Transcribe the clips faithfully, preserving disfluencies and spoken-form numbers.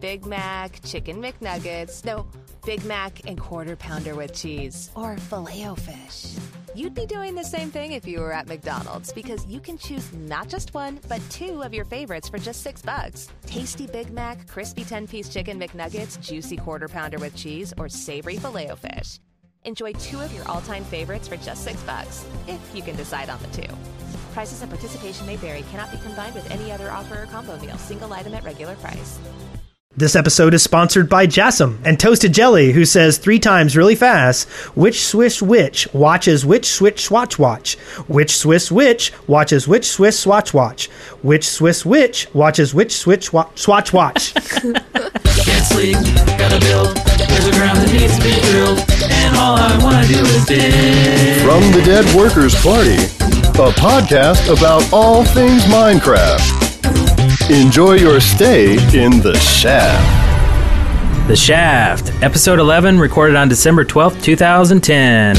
Big Mac, Chicken McNuggets, no, Big Mac and Quarter Pounder with cheese, or Filet-O-Fish. You'd be doing the same thing if you were at McDonald's, because you can choose not just one, but two of your favorites for just six bucks. Tasty Big Mac, crispy ten-piece Chicken McNuggets, juicy Quarter Pounder with cheese, or savory Filet-O-Fish. Enjoy two of your all-time favorites for just six bucks, if you can decide on the two. Prices and participation may vary. Cannot be combined with any other offer or combo meal. Single item at regular price. This episode is sponsored by Jassum and Toasted Jelly, who says three times really fast, which Swiss witch watches which switch swatch watch? Which Swiss witch watches which Swiss swatch watch? Which Swiss witch watches which switch wa- swatch watch? Can't sleep, gotta build. There's a ground that needs to be drilled, and all I wanna do is dig. From the Dead Workers Party, a podcast about all things Minecraft. Enjoy your stay in the Shaft. The Shaft, episode eleven, recorded on December twelfth, twenty ten.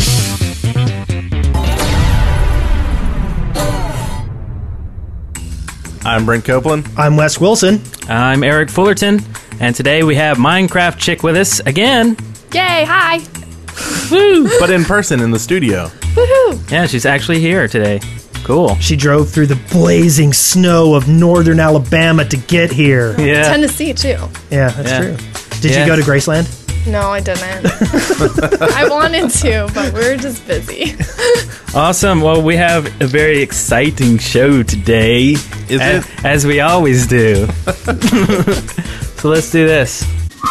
I'm Brent Copeland. I'm Wes Wilson. I'm Eric Fullerton, and today we have Minecraft Chick with us again. Yay, hi. Woo! But in person in the studio. Woohoo. Yeah, she's actually here today. Cool. She drove through the blazing snow of northern Alabama to get here. Yeah. Tennessee, too. Yeah, that's Yeah. true. Did Yeah. you go to Graceland? No, I didn't. I wanted to, but we're just busy. Awesome. Well, we have a very exciting show today. Is as, it? As we always do. So let's do this.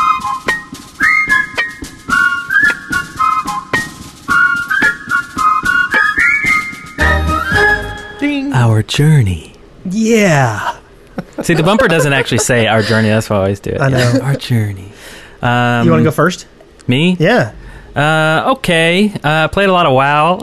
Ding. Our journey. Yeah. See, the bumper doesn't actually say our journey. That's why I always do it. I know. Yeah, our journey. Um, You want to go first? Me? Yeah. Uh, okay. Uh, played a lot of WoW.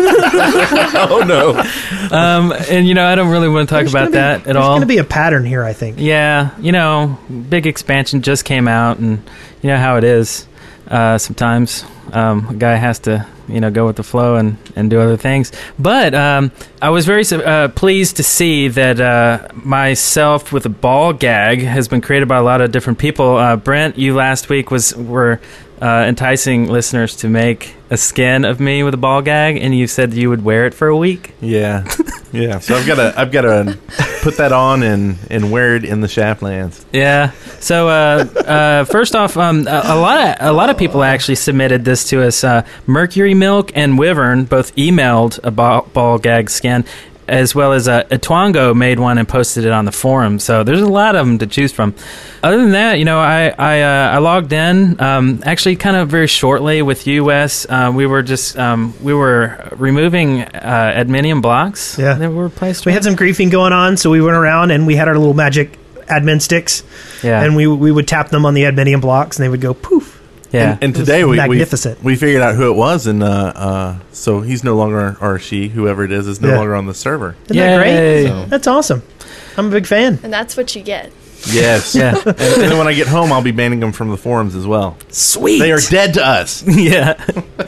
Oh, no. um, and, you know, I don't really want to talk There's about gonna be- that at There's all. going to be a pattern here, I think. Yeah, you know, big expansion just came out, and you know how it is. Uh, sometimes um, a guy has to, you know, go with the flow and, and do other things. But um, I was very uh, pleased to see that uh, myself with a ball gag has been created by a lot of different people. Uh, Brent, you last week was were uh, enticing listeners to make a skin of me with a ball gag, and you said you would wear it for a week. Yeah. Yeah. So I've got to I've got to put that on and, and wear it in the Shaftlands. Yeah. So uh, uh, first off, um, a, a lot of a lot of people actually submitted this to us. Uh, Mercury Milk and Wyvern both emailed a ball, ball gag skin, as well as uh, Etwango made one and posted it on the forum. So there's a lot of them to choose from. Other than that, you know, I I, uh, I logged in um, actually kind of very shortly with you, Wes. Uh, we were just um, we were removing uh, adminium blocks. Yeah. that were placed. We had some griefing going on, so we went around and we had our little magic admin sticks. Yeah. And we we would tap them on the adminium blocks, and they would go poof. yeah. And, and It was today we, we magnificent. we figured out who it was, and uh, uh, so he's no longer, or she, whoever it is, is no Yeah. longer on the server. Isn't that great? Yay. So- That's awesome. I'm a big fan. And that's what you get. Yes. Yeah. and, and then when I get home, I'll be banning them from the forums as well. Sweet. They are dead to us. yeah.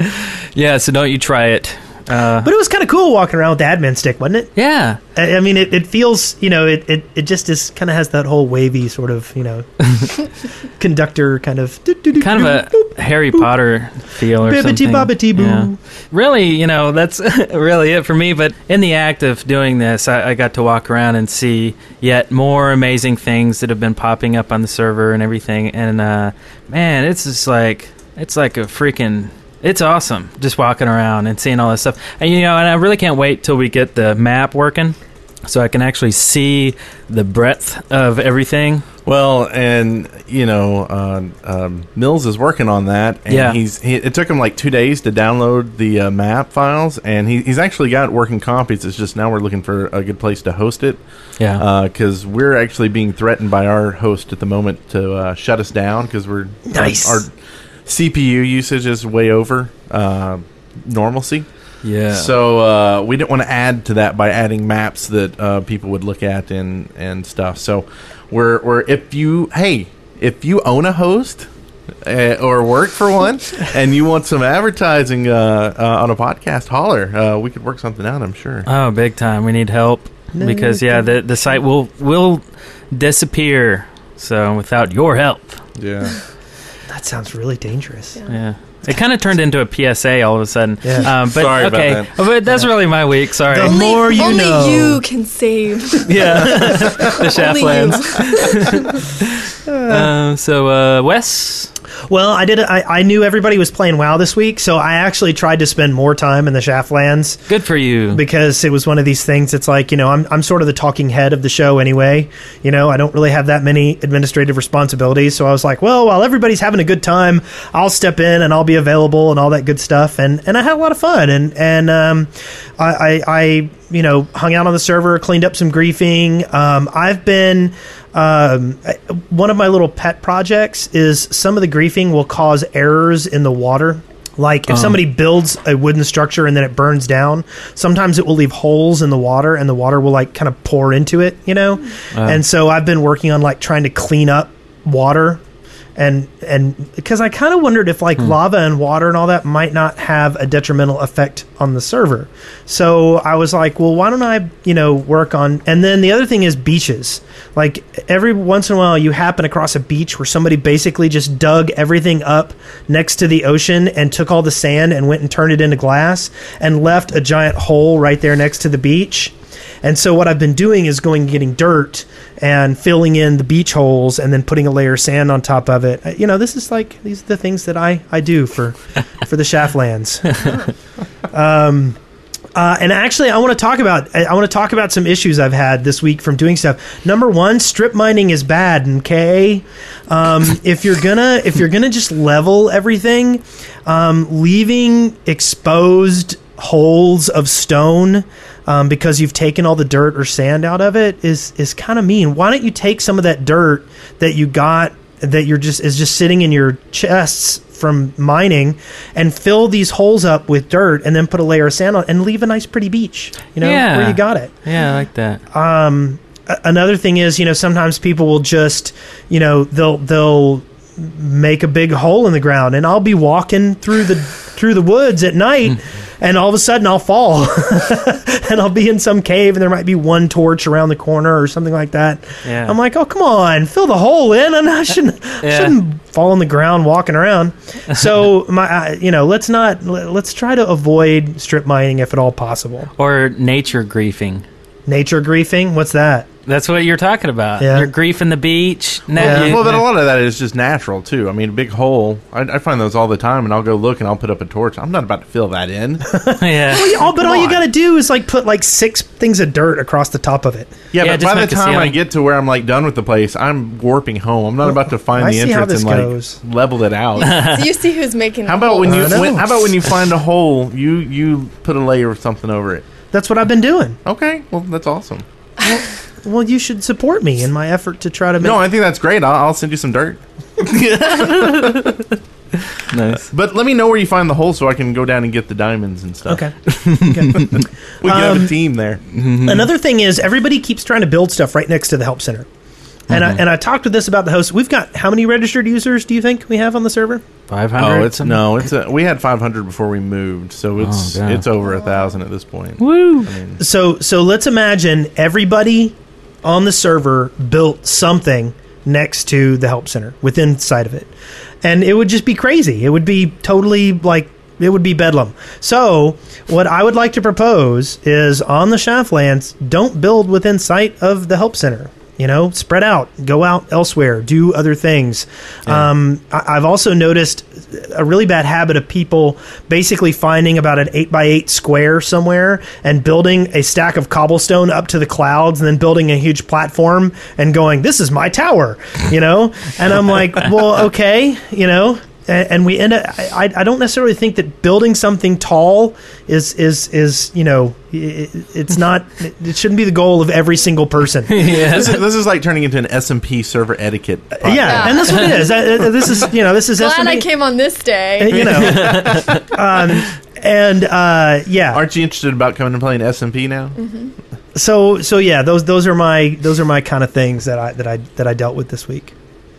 Yeah, so don't you try it. Uh, But it was kind of cool walking around with the admin stick, wasn't it? yeah. I, I mean, it, it feels, you know, it, it, it just is kind of has that whole wavy sort of, you know, conductor kind of. Kind of a Harry Potter feel or Bibbidi something. bobbidi boo. Yeah. Really, you know, that's really it for me. But in the act of doing this, I, I got to walk around and see yet more amazing things that have been popping up on the server and everything. And, uh, man, it's just like, it's like a freaking... It's awesome just walking around and seeing all this stuff. And, you know, and I really can't wait till we get the map working so I can actually see the breadth of everything. Well, and you know, uh, um, Mills is working on that. And Yeah. he's he, it took him like two days to download the uh, map files, and he, he's actually got working copies. It's just now we're looking for a good place to host it. Yeah. Because uh, we're actually being threatened by our host at the moment to uh, shut us down because we're Nice. Our, our C P U usage is way over uh, normalcy. Yeah. So uh, we didn't want to add to that by adding maps that uh, people would look at and, and stuff. So we're we're if you hey if you own a host uh, or work for one and you want some advertising uh, uh, on a podcast, holler. Uh, we could work something out. I'm sure. Oh, big time. We need help because yeah, the the site will will disappear So without your help, Yeah. That sounds really dangerous. Yeah. yeah. It kind of turned into a P S A all of a sudden. Yeah. Um, but Sorry about okay, that. but that's really my week. Sorry. The Only, more you only know. you can save. yeah, the shaft Only lands. uh, so, uh, Wes. Well, I did. I, I knew everybody was playing WoW this week, so I actually tried to spend more time in the Shaftlands Good for you. because it was one of these things. It's like, you know, I'm I'm sort of the talking head of the show anyway. You know, I don't really have that many administrative responsibilities, so I was like, well, while everybody's having a good time, I'll step in and I'll be available and all that good stuff. And and I had a lot of fun. And and um, I, I I you know hung out on the server, cleaned up some griefing. Um, I've been. Um, one of my little pet projects is some of the griefing will cause errors in the water. Like if Um. somebody builds a wooden structure and then it burns down, sometimes it will leave holes in the water and the water will like kind of pour into it, you know? And so I've been working on like trying to clean up water. And and because I kind of wondered if like lava and water and all that might not have a detrimental effect on the server. So I was like, well, why don't I, you know, work on. And then the other thing is beaches. Like every once in a while you happen across a beach where somebody basically just dug everything up next to the ocean and took all the sand and went and turned it into glass and left a giant hole right there next to the beach. And so what I've been doing is going and getting dirt and filling in the beach holes and then putting a layer of sand on top of it. Uh, You know, this is like, these are the things that I, I do for, for the Shaftlands. um, uh, and actually, I want to talk about I want to talk about some issues I've had this week from doing stuff. Number one, strip mining is bad. Okay, um, if you're gonna if you're gonna just level everything, um, leaving exposed holes of stone um, because you've taken all the dirt or sand out of it is is kind of mean. Why don't you take some of that dirt that you got that you're just is just sitting in your chests from mining and fill these holes up with dirt and then put a layer of sand on and leave a nice pretty beach, you know, Yeah. where you got it. Yeah, I like that. Um, a- another thing is, you know, sometimes people will just, you know, they'll they'll make a big hole in the ground, and I'll be walking through the through the woods at night, and all of a sudden I'll fall, and I'll be in some cave, and there might be one torch around the corner or something like that. Yeah. I'm like, oh, come on, fill the hole in, and I shouldn't Yeah. shouldn't fall on the ground walking around. So my, uh, you know, let's not let- let's try to avoid strip mining if at all possible. Or nature griefing. Nature griefing, what's that? That's what you're talking about. Yeah. You're griefing the beach. Na- Yeah. you- Well, but a lot of that is just natural too. I mean, a big hole. I, I find those all the time, and I'll go look and I'll put up a torch. I'm not about to fill that in. yeah. All, but all you on. got to do is like put like six things of dirt across the top of it. Yeah, Yeah, but just by the make a time I ceiling. get to where I'm like done with the place, I'm warping home. I'm not about to find I the see how entrance this and like goes. level it out. So you see who's making. How about when you I know. when, how about when you find a hole, you you put a layer of something over it. That's what I've been doing. Okay, well that's awesome. Well, you should support me in my effort to try to make. No, I think that's great. I'll, I'll send you some dirt. Nice. But let me know where you find the hole so I can go down and get the diamonds and stuff. Okay. okay. We can have Um, a team there. Another thing is everybody keeps trying to build stuff right next to the help center. And I, and I talked with this about the host. We've got how many registered users do you think we have on the server? five hundred. Oh, it's no, it's a, we had five hundred before we moved, so it's Oh, God. it's over a thousand at this point. Woo. I mean, So so let's imagine everybody on the server built something next to the help center within sight of it. And it would just be crazy. It would be totally like it would be bedlam. So what I would like to propose is on the Shaftlands, don't build within sight of the help center. You know, spread out, go out elsewhere, do other things. Yeah. Um, I, I've also noticed a really bad habit of people basically finding about an eight by eight square somewhere and building a stack of cobblestone up to the clouds and then building a huge platform and going, this is my tower, you know? And I'm like, well, okay, you know? And, and we end up, I, I don't necessarily think that building something tall is, is, is you know, it, it's not, it shouldn't be the goal of every single person. yeah. this, is, this is like turning into an S M P server etiquette. Yeah, podcast. and that's what it is. Uh, uh, This is, you know, this is Glad S M I P, came on this day. you know, um, and uh, yeah. Aren't you interested about coming and playing S M P now? So, so yeah, those those are my those are my kind of things that I that I that I dealt with this week.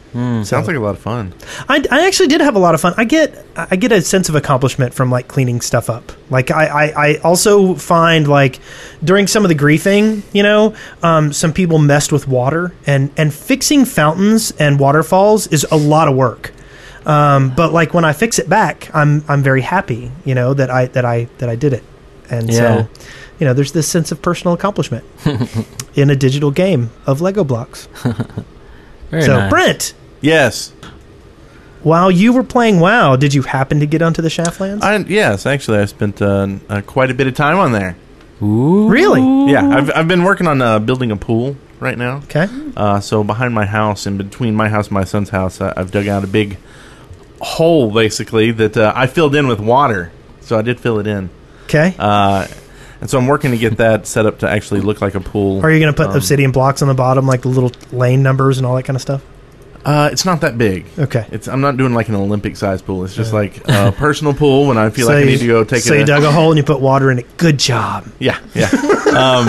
Sounds like a lot of fun. I, I actually did have a lot of fun. I get I get a sense of accomplishment from like cleaning stuff up. Like I, I, I also find like during some of the griefing, you know, um, some people messed with water and, and fixing fountains and waterfalls is a lot of work. Um, but like when I fix it back, I'm I'm very happy, you know, that I that I that I did it. And Yeah. so, you know, there's this sense of personal accomplishment in a digital game of Lego blocks. Very so nice. Brent, Yes. while you were playing WoW, did you happen to get onto the Shaftlands? I, yes, actually, I spent uh, uh, quite a bit of time on there. Ooh. Really? Yeah, I've, I've been working on uh, building a pool right now. Okay. Uh, so behind my house, and between my house and my son's house, I, I've dug out a big hole, basically, that uh, I filled in with water. So I did fill it in. Okay. Uh, and so I'm working to get that set up to actually look like a pool. Are you going to put Um, obsidian blocks on the bottom, like the little lane numbers and all that kind of stuff? Uh, it's not that big. Okay. It's I'm not doing like an Olympic-sized pool. It's just like a personal pool when I feel So like I you- need to go take So a you dug a hole and you put water in it. Good job. Yeah, yeah. um,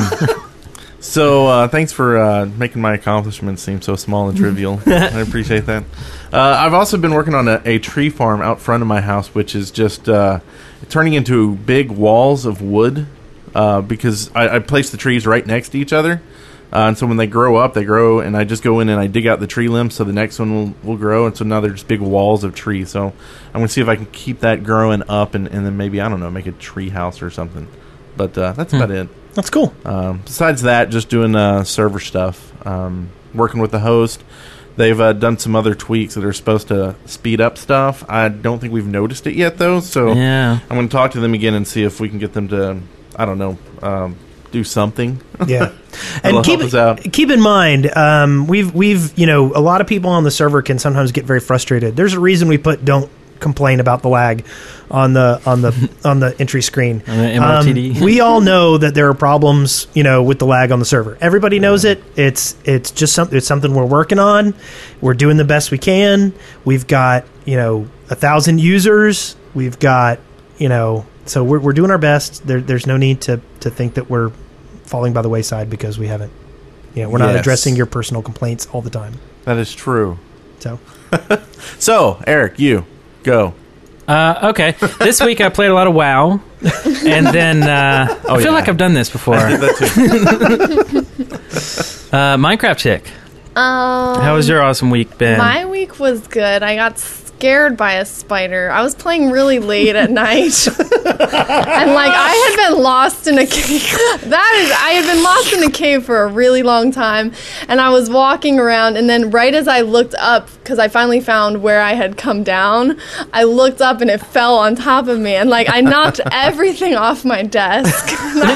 so uh, thanks for uh, making my accomplishments seem so small and trivial. I appreciate that. Uh, I've also been working on a, a tree farm out front of my house, which is just uh, turning into big walls of wood uh, because I, I placed the trees right next to each other. Uh, and so when they grow up, they grow, and I just go in and I dig out the tree limbs so the next one will, will grow. And so now they're just big walls of trees. So I'm going to see if I can keep that growing up and, and then maybe, I don't know, make a tree house or something. But uh, that's about it. That's cool. Um, besides that, just doing uh, server stuff, um, working with the host. They've uh, done some other tweaks that are supposed to speed up stuff. I don't think we've noticed it yet, though. So Yeah. I'm going to talk to them again and see if we can get them to, I don't know, um, do something. Yeah. That'll And keep help us out. keep in mind, um, we've we've you know a lot of people on the server can sometimes get very frustrated. There's a reason we put don't complain about the lag on the on the on the entry screen. On the M O T D. Um, we all know that there are problems, you know, with the lag on the server. Everybody knows it. It's it's just something. It's something we're working on. We're doing the best we can. We've got you know a thousand users. We've got you know so we're we're doing our best. There, there's no need to to think that we're falling by the wayside because we haven't. You know, we're not Yes. addressing your personal complaints all the time. That is true. So So, Eric, you go. Uh, okay. This week I played a lot of WoW, and then uh, I feel yeah. like I've done this before. I did that too. Uh, Minecraft chick. Um, How was your awesome week, Ben? My week was good. I got scared by a spider. I was playing really late at night. And like I had been lost in a cave. That is I had been lost in a cave for a really long time. And I was walking around, and then right as I looked up, because I finally found where I had come down, I looked up and it fell on top of me, and like I knocked everything off my desk.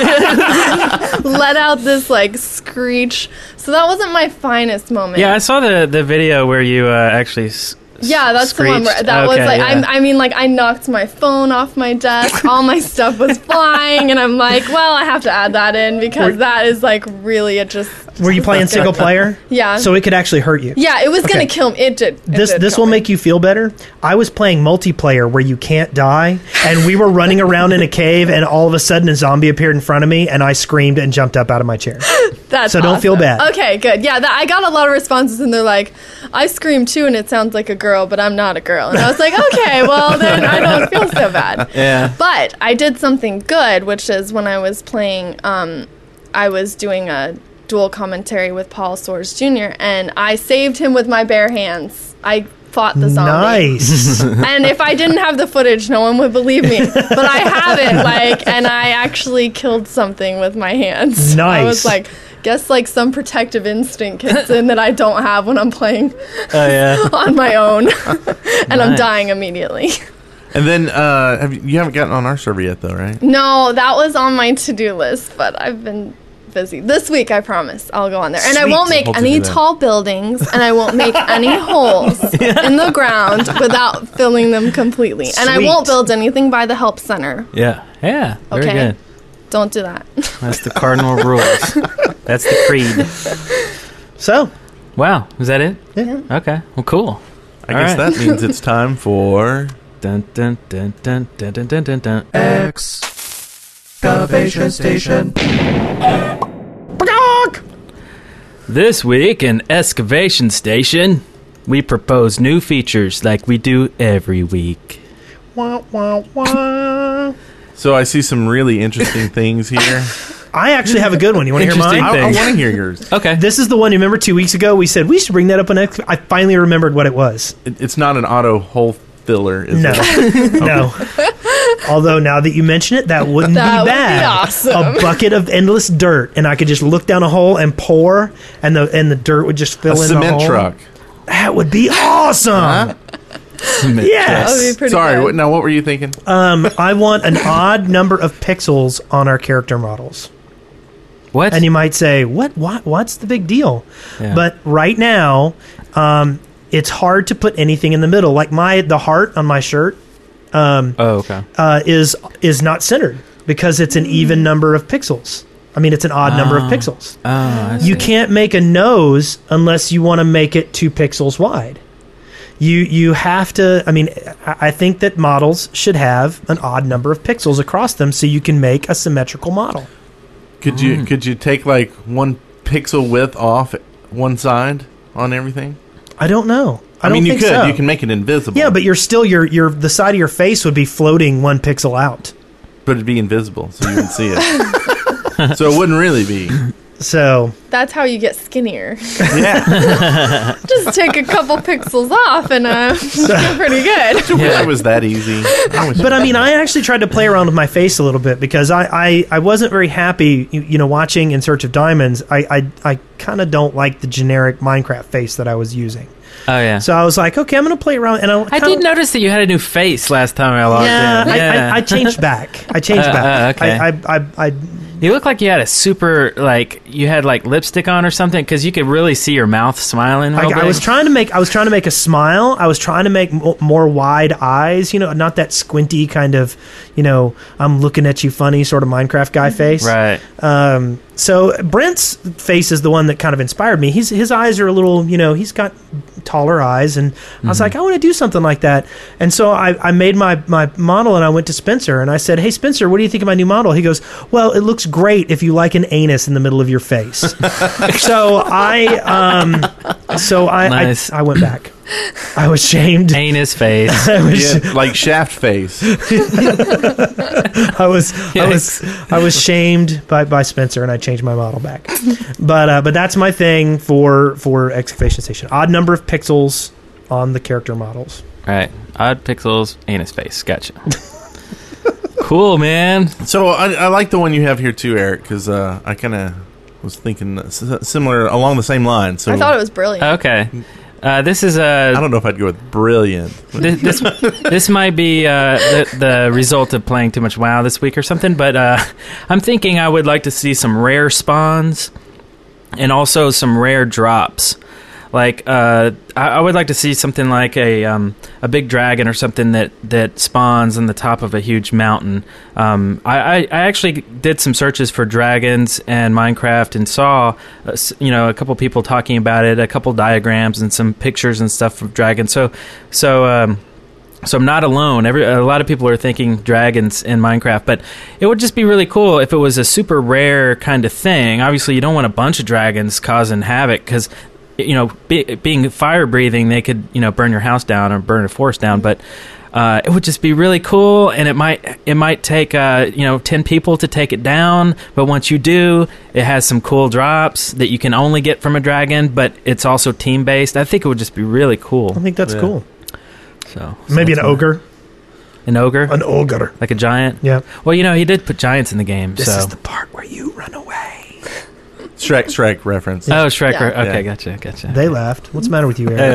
Let out this like screech. So that wasn't my finest moment. Yeah, I saw the, the video where you uh, actually. S- Yeah, that's the one where screeched. that was Okay, like yeah. I'm, I mean like I knocked my phone off my desk, all my stuff was flying, and I'm like, well, I have to add that in because that is like really it just were you playing single player? Yeah. So it could actually hurt you. yeah, it was gonna Okay. kill me. It did. It This did this kill will me. make you feel better. I was playing multiplayer where you can't die, and we were running around in a cave, and all of a sudden a zombie appeared in front of me, and I screamed and jumped up out of my chair. That's so don't feel awesome. bad. Okay, good. Yeah, that, I got a lot of responses, and they're like, I scream too, and it sounds like a girl, but I'm not a girl. And I was like, okay, well then I don't feel so bad. Yeah. But I did something good, which is when I was playing, um, I was doing a dual commentary with Paul Soares Junior, and I saved him with my bare hands. I fought the zombie. Nice. And if I didn't have the footage, no one would believe me. But I have it, like, and I actually killed something with my hands. Nice. I was like, guess like some protective instinct kicks in that I don't have when I'm playing Oh, yeah. on my own, and I'm Nice. dying immediately. And then uh, have you, you haven't gotten on our server yet, though, right? No, that was on my to-do list, but I've been busy. This week, I promise, I'll go on there. And I Sweet. won't make Hold you any to that. tall buildings, and I won't make any holes in the ground without filling them completely. And I Sweet. won't build anything by the help center. Yeah. Yeah. Very Okay. good. Don't do that. That's the cardinal rules. That's the creed. So Wow. Is that it? Yeah. Okay. Well, cool. I All guess right. that means it's time for... Dun, dun, dun, dun, dun, dun, dun, dun, dun. Excavation Station. This week in Excavation Station, we propose new features like we do every week. Wah, wah, wah. So I see some really interesting things here. I actually have a good one. You want to hear Interesting mine? I, I things. want to hear yours. Okay. This is the one. You remember two weeks ago we said we should bring that up on X. I finally remembered what it was. It, it's not an auto hole filler, is No, it? no. Although now that you mention it, that wouldn't That be would be bad. awesome. A bucket of endless dirt, and I could just look down a hole and pour, and the and the dirt would just A fill in the cement hole. truck. That would be awesome. Huh? That would be Yes. pretty Sorry, good. what, now what were you thinking? Um, I want an odd number of pixels on our character models. What? And you might say, "What? What? What's the big deal?" Yeah. But right now, um, it's hard to put anything in the middle. Like my the heart on my shirt um, oh, okay. uh, is is not centered because it's an even number of pixels. I mean, it's an odd number of Oh. pixels. Oh, I You see. can't make a nose unless you want to make it two pixels wide. You you have to. I mean, I I think that models should have an odd number of pixels across them so you can make a symmetrical model. Could you could you take like one pixel width off one side on everything? I don't know. I, I, don't mean, you think could. so. You can make it invisible. Yeah, but you're still your your the side of your face would be floating one pixel out. but it'd be invisible, so you wouldn't see it. So it wouldn't really be. So That's how you get skinnier. Yeah, Just take a couple pixels off and uh, you're pretty good. I wish it was that easy. I wish but I mean, I actually tried to play around with my face a little bit because I, I, I wasn't very happy, you, you know, watching In Search of Diamonds. I, I, I kind of don't like the generic Minecraft face that I was using. Oh, yeah. So I was like, okay, I'm going to play around. And I, I kinda- did notice that you had a new face last time I logged Yeah, in. I, Yeah. I, I changed back. I changed Uh, back. uh, okay. I, I, I, I, You look like you had a super, like, you had, like, lipstick on or something, because you could really see your mouth smiling real I, I big. was trying to make I was trying to make a smile. I was trying to make mo- more wide eyes, you know, not that squinty kind of, you know, I'm looking at you funny sort of Minecraft guy face. Right. Um, so Brent's face is the one that kind of inspired me. His his eyes are a little, you know, he's got taller eyes, and I was like, I want to do something like that. And so I, I made my my model, and I went to Spencer, and I said, Hey Spencer, what do you think of my new model? He goes, Well, it looks great if you like an anus in the middle of your face. so I um, so I, Nice. I I went back. I was shamed. Anus face. I was yeah, like Shaft face. I was I was I was shamed by, by Spencer, and I changed my model back. But uh, but that's my thing for for Excavation Station. Odd number of pixels on the character models. Right. Odd pixels, anus face. Gotcha. Cool, man. So I, I like the one you have here too, Eric, because uh, I kind of was thinking s- similar along the same line. So I thought it was brilliant. Okay. Uh, this is I a don't know if I'd go with brilliant. this this, this might be uh, the, the result of playing too much WoW this week or something, but uh, I'm thinking I would like to see some rare spawns and also some rare drops. Like uh, I, I would like to see something like a um, a big dragon or something that, that spawns on the top of a huge mountain. Um, I, I, I actually did some searches for dragons and Minecraft and saw uh, s- you know a couple people talking about it, a couple diagrams and some pictures and stuff of dragons. So so. Um, So I'm not alone. Every a lot of people are thinking dragons in Minecraft, but it would just be really cool if it was a super rare kind of thing. Obviously, you don't want a bunch of dragons causing havoc because, you know, be, being fire breathing, they could you know burn your house down or burn a forest down. But uh, it would just be really cool, and it might it might take uh, you know ten people to take it down. But once you do, it has some cool drops that you can only get from a dragon. But it's also team based. I think it would just be really cool. I think that's Yeah. cool. So, so Maybe an that's my- ogre. An ogre? An ogre. Like a giant? Yeah. Well, you know, he did put giants in the game, This so... is the part where you run away. Shrek, Shrek reference. Oh, Shrek. Yeah. Okay, Yeah. gotcha, gotcha. They left. What's the matter with you, Eric?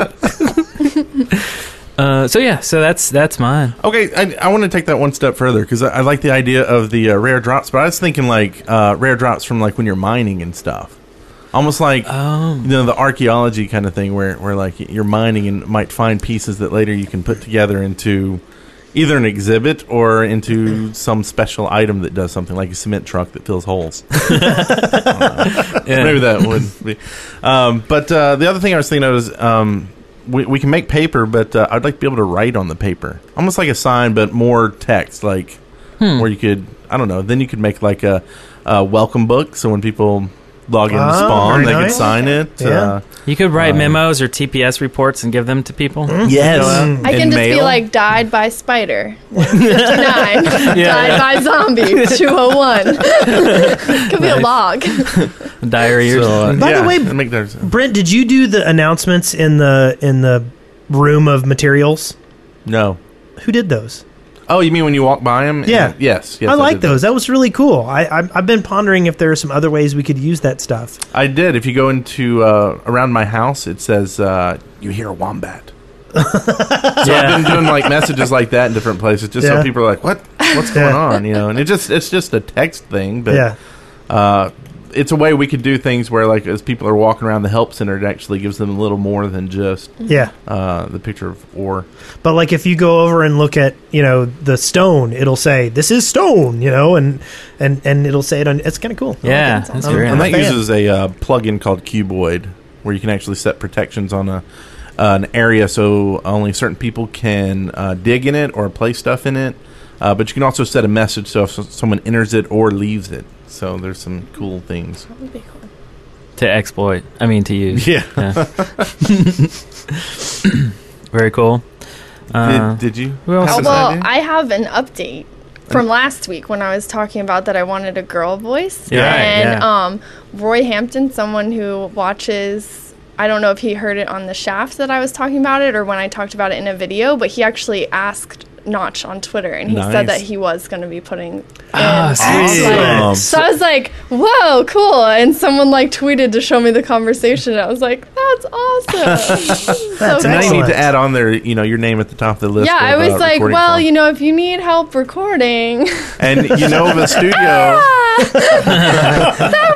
Yeah. uh, so, yeah, so that's that's mine. Okay, I, I want to take that one step further because I, I like the idea of the uh, rare drops, but I was thinking like uh, rare drops from like when you're mining and stuff. Almost like Oh. you know the archaeology kind of thing where, where like you're mining and might find pieces that later you can put together into either an exhibit or into some special item that does something like a cement truck that fills holes. Yeah. Maybe that would be. Um, but uh, the other thing I was thinking of is um, we, we can make paper, but uh, I'd like to be able to write on the paper. Almost like a sign, but more text, like Hmm. where you could, I don't know, then you could make like a, a welcome book. So when people log into Oh, Spawn. very They nice. could sign it. Yeah. Uh, You could write Um, memos or T P S reports and give them to people. yes. Mm. I can In just be mail. like, died by spider. fifty-nine. Died by zombie. two oh one. Could be a log. Diary or So, uh, something. By the yeah, way, and make theirs- Brent, did you do the announcements in the in the room of materials? no. Who did those? Oh, you mean when you walk by them? Yeah. Yes. yes I like did that. those. That was really cool. I, I I've been pondering if there are some other ways we could use that stuff. I did. If you go into uh, around my house, it says uh, you hear a wombat. So I've been doing like messages like that in different places, just Yeah. so people are like, "What? What's going Yeah. on?" You know, and it just it's just a text thing, but Yeah. uh, it's a way we could do things where, like, as people are walking around the help center, it actually gives them a little more than just Yeah. uh, the picture of ore. But like if you go over and look at, you know, the stone, it'll say this is stone, you know, and and and it'll say it on. It's kind of cool. Yeah, that's I'm- very I'm And a that fan. uses a uh, plugin called Cuboid, where you can actually set protections on a uh, an area, so only certain people can uh, dig in it or place stuff in it. Uh, but you can also set a message so if s- someone enters it or leaves it. So there's some cool things. That would be cool. to exploit. I mean, to use. Yeah. Very cool. Uh, did, did you? who else have Oh, an well, idea? I have an update from last week when I was talking about that I wanted a girl voice. Yeah, right, and yeah. um, Roy Hampton, someone who watches, I don't know if he heard it on the Shaft that I was talking about it or when I talked about it in a video, but he actually asked Notch on Twitter and he said Nice. that he was going to be putting in. Ah, So I was sweet. like- Awesome. So I was like, whoa, cool. And someone like tweeted to show me the conversation. I was like, that's awesome. That's so And now you excellent. cool. need to add on there, you know, your name at the top of the list. Yeah, I of, was uh, like, recording well, songs. you know, if you need help recording, And you know of a studio. that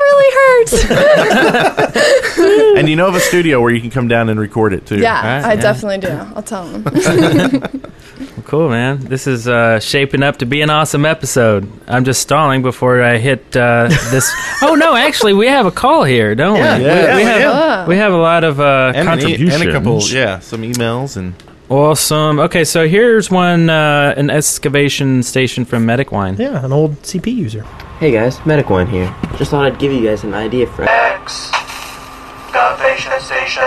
really hurts. And you know of a studio where you can come down and record it too. Yeah, Right, I yeah. definitely do. I'll tell him. Cool, man. This is uh, shaping up to be an awesome episode. I'm just stalling before I hit uh, this. Oh no, actually, we have a call here, don't Yeah, we? yeah, we, we we have do. we have a lot of uh, And, an e- contributions. and a couple, yeah, some emails and Awesome. Okay, so here's one uh, an excavation station from Medic Wine. Yeah, an old C P user. Hey guys, Medic One here. Just thought I'd give you guys an idea for. Excavation station.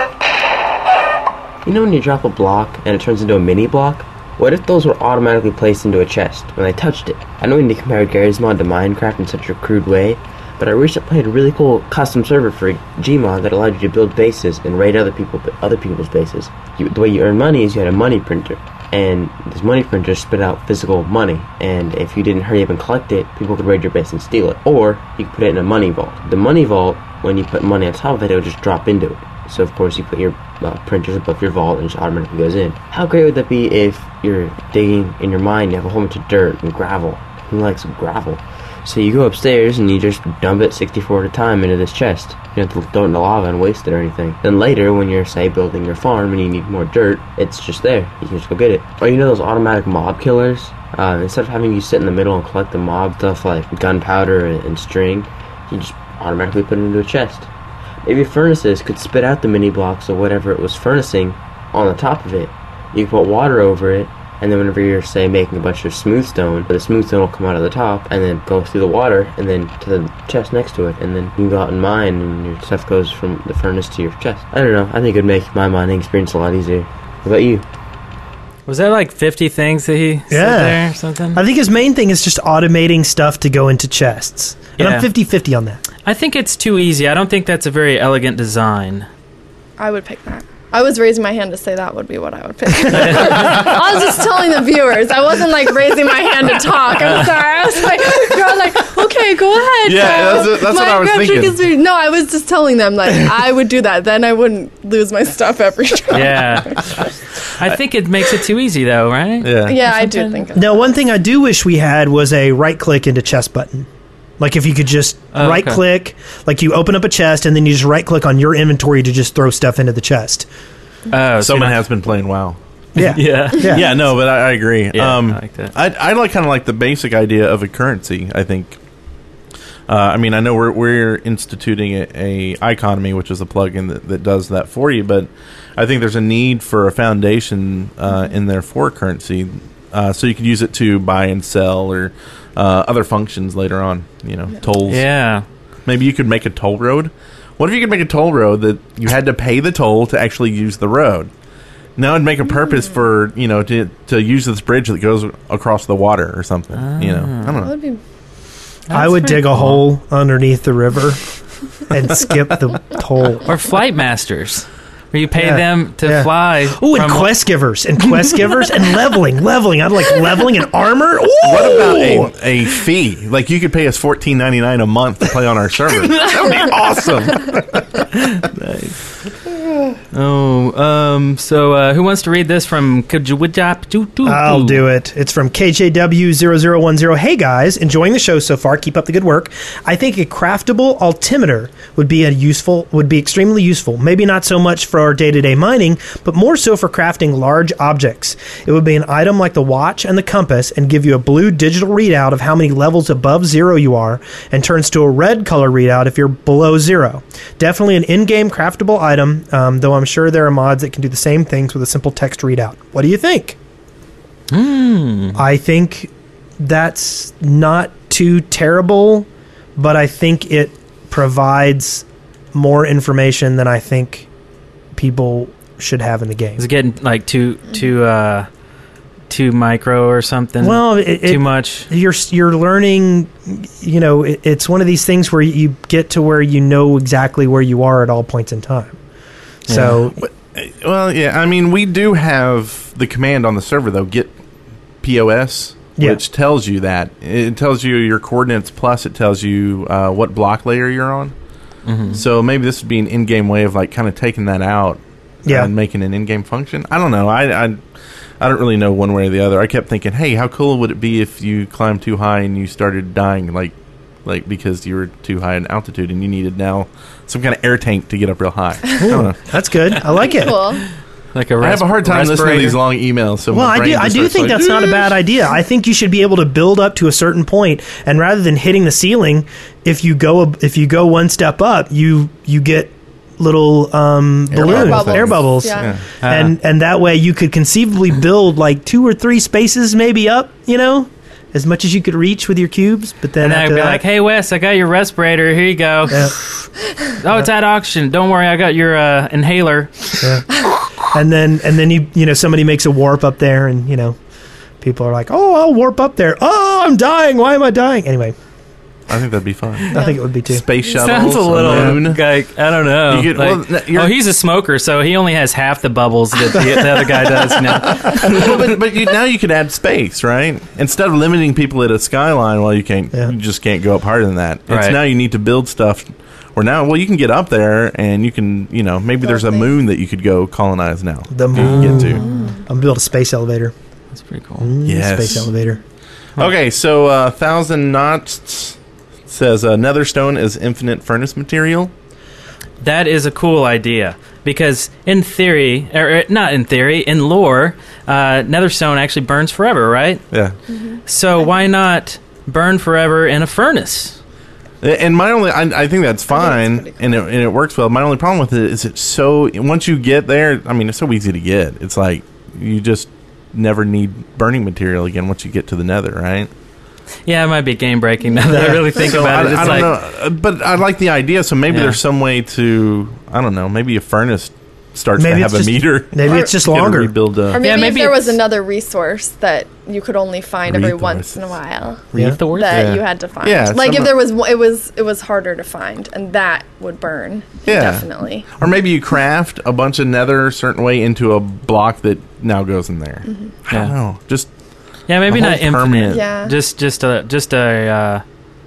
You know when you drop a block and it turns into a mini block? What if those were automatically placed into a chest when I touched it? I know we need to compare Gary's mod to Minecraft in such a crude way, but I recently played a really cool custom server for Gmod that allowed you to build bases and raid other people, other people's bases. You, the way you earn money is you had a money printer, and this money printer spit out physical money, and if you didn't hurry up and collect it, people could raid your base and steal it. Or you could put it in a money vault. The money vault, when you put money on top of it, it would just drop into it. So of course you put your uh, printers above your vault and it just automatically goes in. How great would that be if you're digging in your mine, you have a whole bunch of dirt and gravel. Who likes gravel? So you go upstairs and you just dump it sixty-four at a time into this chest. You don't have to throw it in the lava and waste it or anything. Then later, when you're, say, building your farm and you need more dirt, it's just there. You can just go get it. Or you know those automatic mob killers? Uh, instead of having you sit in the middle and collect the mob stuff like gunpowder and, and string, you just automatically put it into a chest. Maybe furnaces could spit out the mini blocks or whatever it was furnacing on the top of it. You can put water over it, and then whenever you're, say, making a bunch of smooth stone, the smooth stone will come out of the top and then go through the water and then to the chest next to it, and then you can go out and mine and your stuff goes from the furnace to your chest. I don't know, I think it would make my mining experience a lot easier. What about you? Was that like fifty things that he said Yeah. there or something? I think his main thing is just automating stuff to go into chests. And Yeah. I'm fifty-fifty on that. I think it's too easy. I don't think that's a very elegant design. I would pick that. I was raising my hand to say that would be what I would pick. I was just telling the viewers. I wasn't like raising my hand to talk. I'm sorry. I was like, you're like, okay, go ahead. Yeah, Kyle. that's- that's what My I was graphic thinking. is very- no, I was just telling them like I would do that. Then I wouldn't lose my stuff every time. Yeah. I think it makes it too easy, though, right? Yeah. Yeah, I do think. Of Now, one thing I do wish we had was a right click into chest button. Like if you could just Oh, right okay. click, like you open up a chest and then you just right click on your inventory to just throw stuff into the chest. Oh, so Someone you're has been playing WoW. Yeah. not- Yeah. Yeah. Yeah, no, but I, I agree. Yeah, um, I like that. I, I like kind of like the basic idea of a currency. I think. Uh, I mean, I know we're we're instituting a, a iConomy, which is a plugin that, that does that for you. But I think there's a need for a foundation uh, in there for currency, uh, so you could use it to buy and sell or uh, other functions later on. You know, tolls. Yeah. Maybe you could make a toll road. What if you could make a toll road that you had to pay the toll to actually use the road? Now it'd make a purpose for, you know, to to use this bridge that goes across the water or something. Ah. You know, I don't That know. would be I would pretty dig a cool. hole underneath the river and skip the toll. Or flight masters, where you pay Yeah. them to Yeah. fly. Oh, and from- quest givers, and quest givers, and leveling, leveling. I'd like leveling and armor. Ooh! What about a, a fee? Like you could pay us fourteen ninety nine a month to play on our server. That would be awesome. Oh, um, so uh, who wants to read this from Kajwidjap? I'll do it. It's from K J W zero zero one zero. Hey guys, enjoying the show so far. Keep up the good work. I think a craftable altimeter would be a useful, would be extremely useful. Maybe not so much for our day-to-day mining, but more so for crafting large objects. It would be an item like the watch and the compass, and give you a blue digital readout of how many levels above zero you are, and turns to a red color readout if you're below zero. Definitely an in-game craftable item. Um, though I'm sure there are mods that can do the same things with a simple text readout. What do you think? Hmm. I think that's not too terrible, but I think it provides more information than I think people should have in the game. Is it getting like too too uh, too micro or something? Well, it, too it, much. You're you're learning. You know, it, it's one of these things where you get to where you know exactly where you are at all points in time. So, Well, yeah, I mean, we do have the command on the server, though, get P O S, Yeah. which tells you that. It tells you your coordinates, plus it tells you uh, what block layer you're on. Mm-hmm. So maybe this would be an in-game way of, like, kind of taking that out Yeah. and making an in-game function. I don't know. I, I, I don't really know one way or the other. I kept thinking, hey, how cool would it be if you climbed too high and you started dying, like, like because you were too high in altitude and you needed now some kind of air tank to get up real high. I don't know. that's good. I like it. cool. Like a I have a hard time listening to respirator. these long emails. So Well, my I brain do. I just do starts think like, that's not a bad idea. I think you should be able to build up to a certain point, and rather than hitting the ceiling, if you go a- if you go one step up, you you get little um, Air balloons, bubbles. air bubbles, Yeah. Yeah. and and that way you could conceivably build like two or three spaces maybe up. You know, as much as you could reach with your cubes. But then And then I'd after be that, like, "Hey Wes, I got your respirator. Here you go. yeah, Oh, it's at auction. Don't worry, I got your uh, inhaler." and then and then you you know somebody makes a warp up there, and you know people are like, oh, I'll warp up there. Oh, I'm dying. Why am I dying? Anyway, I think that'd be fun. I think it would be too. Space shuttles, Sounds a little moon. like I don't know. You get- Like- well, n- you're- oh, he's a smoker, so he only has half the bubbles that the, the other guy does. You know? Well, but but you, now you could add space, right? Instead of limiting people at a skyline, well, you can't. Yeah. You just can't go up higher than that. It's Right. now you need to build stuff. Where now, well, you can get up there, and you can, you know, maybe there's a Build moon that you could go colonize now. The You moon. can get to. I'm gonna build a space elevator. That's pretty cool. Mm, Yes. Space elevator. Okay, so uh, thousand knots says uh, netherstone is infinite furnace material. That is a cool idea because, in theory, or uh, not in theory, in lore, uh, netherstone actually burns forever, right? Yeah. So why not burn forever in a furnace? And my only, I, I think that's fine, pretty cool. and it, and it works well. My only problem with it is it's so, once you get there, I mean, it's so easy to get. It's like you just never need burning material again once you get to the nether, right? Yeah, it might be game breaking now that I really think So about I, it. It's I don't like, know, uh, but I like the idea. So maybe Yeah. there's some way to, I don't know, maybe a furnace starts Maybe to it's have just- a meter. Maybe it's just You gotta longer. Rebuild a, Or maybe, Yeah, maybe if there was it's- another resource that you could only find every Resources. once in a while Yeah. Resource? that Yeah. you had to find. Yeah, like some- if there was, it was it was harder to find, and that would burn. Yeah. Definitely. or maybe you craft a bunch of nether a certain way into a block that now goes in there. Mm-hmm. I don't Yeah. know. Just Yeah, maybe The whole not infinite. permanent- Yeah. Just just a just a uh,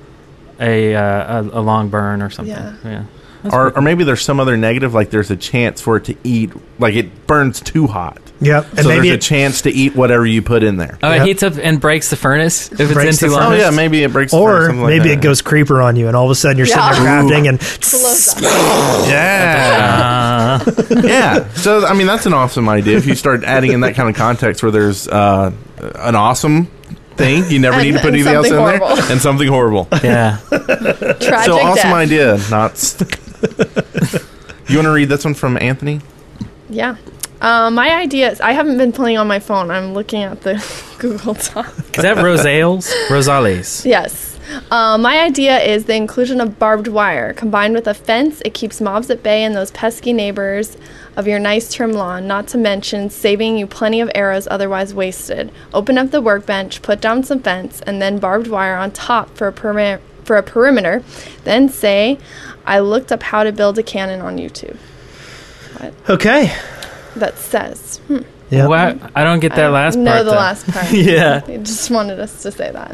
a, uh, a a long burn or something. Yeah. Yeah. or, or maybe there's some other negative, like there's a chance for it to eat, like it burns too hot. Yep. And so maybe there's a it, chance to eat whatever you put in there. Oh, Yep. it heats up and breaks the furnace if it's Breaks in the too long. Oh furnace. yeah, maybe it breaks. the furnace, or something like maybe that. it goes creeper on you, and all of a sudden you're Yeah. sitting there crafting, and Blows up. Yeah, Uh, yeah. So I mean, that's an awesome idea. If you start adding in that kind of context where there's uh, an awesome thing, you never And- need to put and anything else in something there, horrible. and something horrible. yeah. Tragic So awesome death. idea. Not. You want to read this one from Anthony? Yeah. Uh, my idea is I haven't been playing on my phone. I'm looking at the Google Doc. Is that Rosales? Rosales. Yes. Uh, my idea is the inclusion of barbed wire. Combined with a fence, it keeps mobs at bay and those pesky neighbors of your nice trim lawn, not to mention saving you plenty of arrows otherwise wasted. Open up the workbench, put down some fence, and then barbed wire on top for a, peri- for a perimeter. Then say, I looked up how to build a cannon on YouTube. What? Okay. That says, hmm. Yeah. What? I don't get that I don't last know part. the though. last part. Yeah. They just wanted us to say that.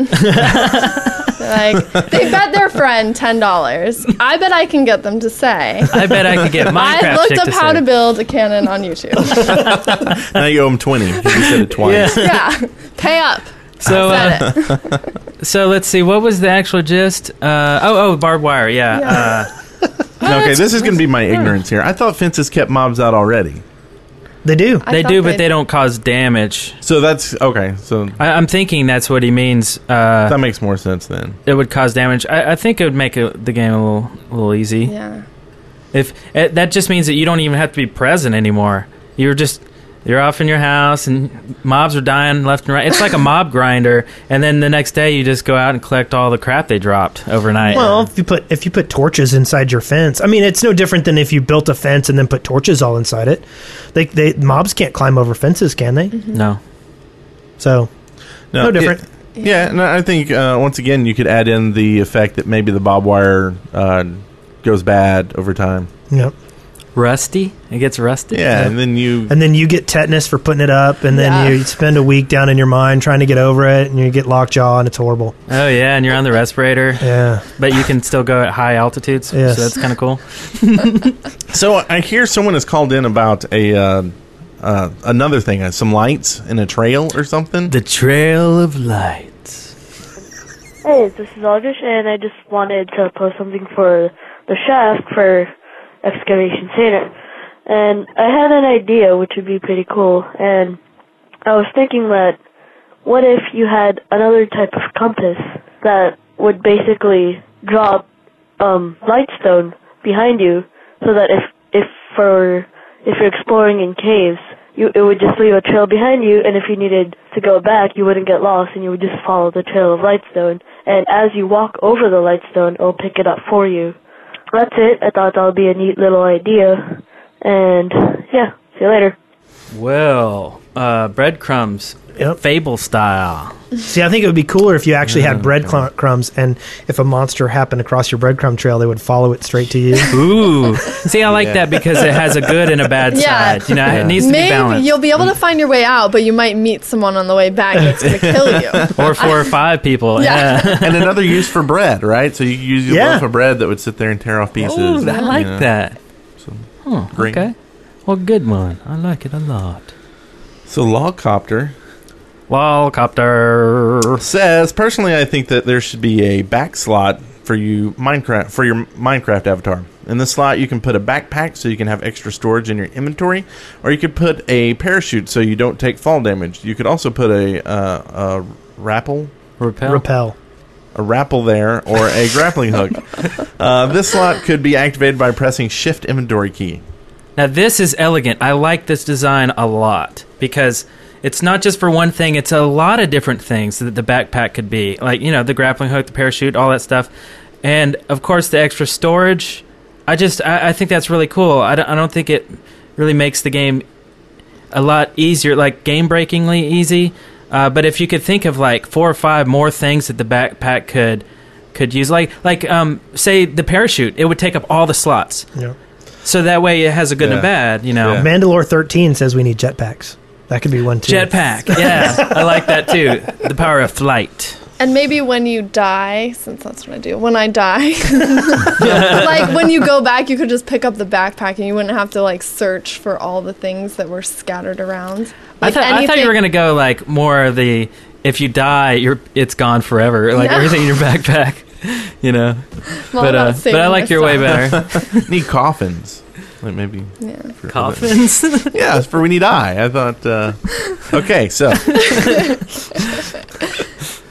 Like, they bet their friend ten dollars. I bet I can get them to say, I bet I could get Minecraft I looked chick up to how say. to build a cannon on YouTube. Now you owe him twenty because you said it twice. Yeah. Pay up. So, I uh, said it. so let's see. What was the actual gist? Uh, oh, oh, barbed wire. Yeah. Yeah. Uh, Okay, this is going to be my ignorance here. I thought fences kept mobs out already. They do. I they thought do, but they- they don't cause damage. So that's okay. So I, I'm thinking that's what he means. Uh, that makes more sense then. it would cause damage. I, I think it would make it, the game a little, a little easy. Yeah. If it, that just means that you don't even have to be present anymore. You're just you're off in your house, and mobs are dying left and right. It's like a mob grinder, and then the next day you just go out and collect all the crap they dropped overnight. Well, if you put if you put torches inside your fence, I mean, it's no different than if you built a fence and then put torches all inside it. They, they mobs can't climb over fences, can they? no. So no different. it- yeah, and I think uh, once again you could add in the effect that maybe the barbed wire uh, goes bad over time. Yep. Rusty? It gets rusty? Yeah, and then you And then you get tetanus for putting it up, and then Yeah. you spend a week down in your mind trying to get over it, and you get lockjaw, and it's horrible. Oh, yeah, and you're on the respirator, Yeah. but you can still go at high altitudes, Yes. so that's kind of cool. So I hear someone has called in about a uh, uh, another thing, uh, some lights in a trail or something. The Trail of Lights. Hey, this is August, and I just wanted to post something for the shaft for Excavation Santa. And I had an idea, which would be pretty cool, and I was thinking that what if you had another type of compass that would basically drop um, lightstone behind you, so that if if for if you're exploring in caves, you it would just leave a trail behind you, and if you needed to go back, you wouldn't get lost, and you would just follow the trail of lightstone. And as you walk over the lightstone, it'll pick it up for you. That's it. I thought that would be a neat little idea. And yeah, see you later. Well, uh, breadcrumbs, Yep. Fable style. See, I think it would be cooler if you actually had breadcrumbs, and if a monster happened across your breadcrumb trail, they would follow it straight to you. Ooh. See, I like that because it has a good and a bad Yeah. side. You know, Yeah. it needs to be Maybe balanced. you'll be able to find your way out, but you might meet someone on the way back that's going to kill you. Or four or five people. Yeah. Yeah. And another use for bread, right? So you could use your Yeah. loaf of bread that would sit there and tear off pieces. Ooh, I like you know. that. So, Huh, Green. okay. Well, good one. I like it a lot. so Logcopter Lolcopter. says, personally, I think that there should be a back slot for you Minecraft for your Minecraft avatar. In the slot, you can put a backpack so you can have extra storage in your inventory, or you could put a parachute so you don't take fall damage. You could also put a uh, a rappel, Repel. Repel. a rappel there, or a grappling hook. Uh, this slot could be activated by pressing Shift Inventory key. Now, this is elegant. I like this design a lot because it's not just for one thing. It's a lot of different things that the backpack could be. Like, you know, the grappling hook, the parachute, all that stuff. And, of course, the extra storage. I just, I, I think that's really cool. I don't, I don't think it really makes the game a lot easier, like game-breakingly easy. Uh, but if you could think of, like, four or five more things that the backpack could could use, like, like um, say, the parachute, it would take up all the slots. Yeah. So that way it has a good and a Yeah. bad, you know. Yeah. Mandalore thirteen says we need jetpacks. That could be one too. Jetpack, yeah. I like that too. The power of flight. And maybe when you die, since that's what I do, when I die, like when you go back, you could just pick up the backpack and you wouldn't have to like search for all the things that were scattered around. I, Like thought, I thought you anything- were going to go like more of the, if you die, you're it's gone forever. Like No. everything in your backpack, you know. Well, but I'm not uh, but saving I like your way myself. better. Need coffins. Like maybe Yeah. for Coffins? Yeah, it's for when you die. I thought. Uh, okay, so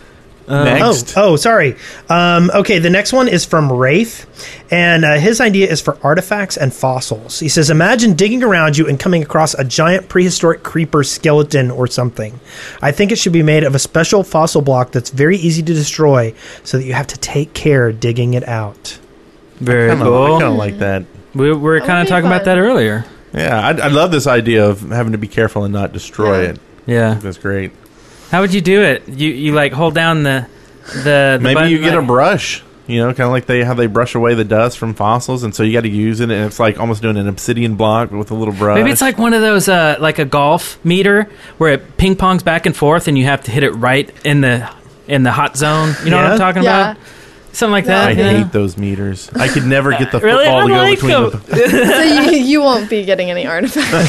Uh, Next. Oh, oh, sorry. Um, okay, the next one is from Wraith, and uh, his idea is for artifacts and fossils. He says, imagine digging around you and coming across a giant prehistoric creeper skeleton or something. I think it should be made of a special fossil block that's very easy to destroy, so that you have to take care digging it out. Very I kinda, cool. I kind of like that. We we were That kind would of be talking about fun. that earlier. Yeah, I, I love this idea of having to be careful and not destroy Yeah. it. Yeah. That's great. How would you do it? You you like hold down the the, the Maybe button, you get like, a brush. You know, kind of like they how they brush away the dust from fossils, and so you got to use it, and it's like almost doing an obsidian block with a little brush. Maybe it's like one of those, uh, like a golf meter where it ping pongs back and forth, and you have to hit it right in the in the hot zone. You know what Yeah. I'm talking Yeah. about? Something like Yeah. that. I you know? hate those meters. I could never get the Really? football I to go like between them. the. So you, you won't be getting any artifacts.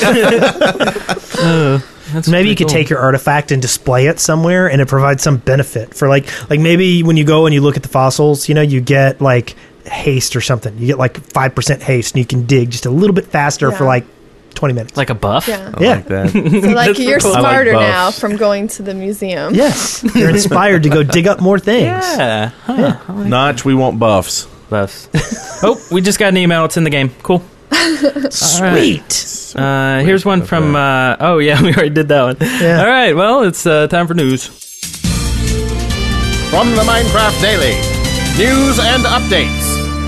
That's Maybe you pretty could cool. take your artifact and display it somewhere, and it provides some benefit for like like maybe when you go and you look at the fossils, you know, you get like haste or something. You get like five percent haste, and you can dig just a little bit faster for Yeah. like twenty minutes. like a buff. Yeah. I Yeah. like that. So like That's you're cool. I like smarter buffs. now from going to the museum. Yes, you're inspired to go dig up more things. Yeah. Huh. I like Notch, we want buffs. buffs. Oh, we just got an email. It's in the game. Cool. Sweet. Uh, here's one from. Uh, oh yeah, we already did that one. Yeah. All right. Well, it's uh, time for news. From the Minecraft Daily, news and updates.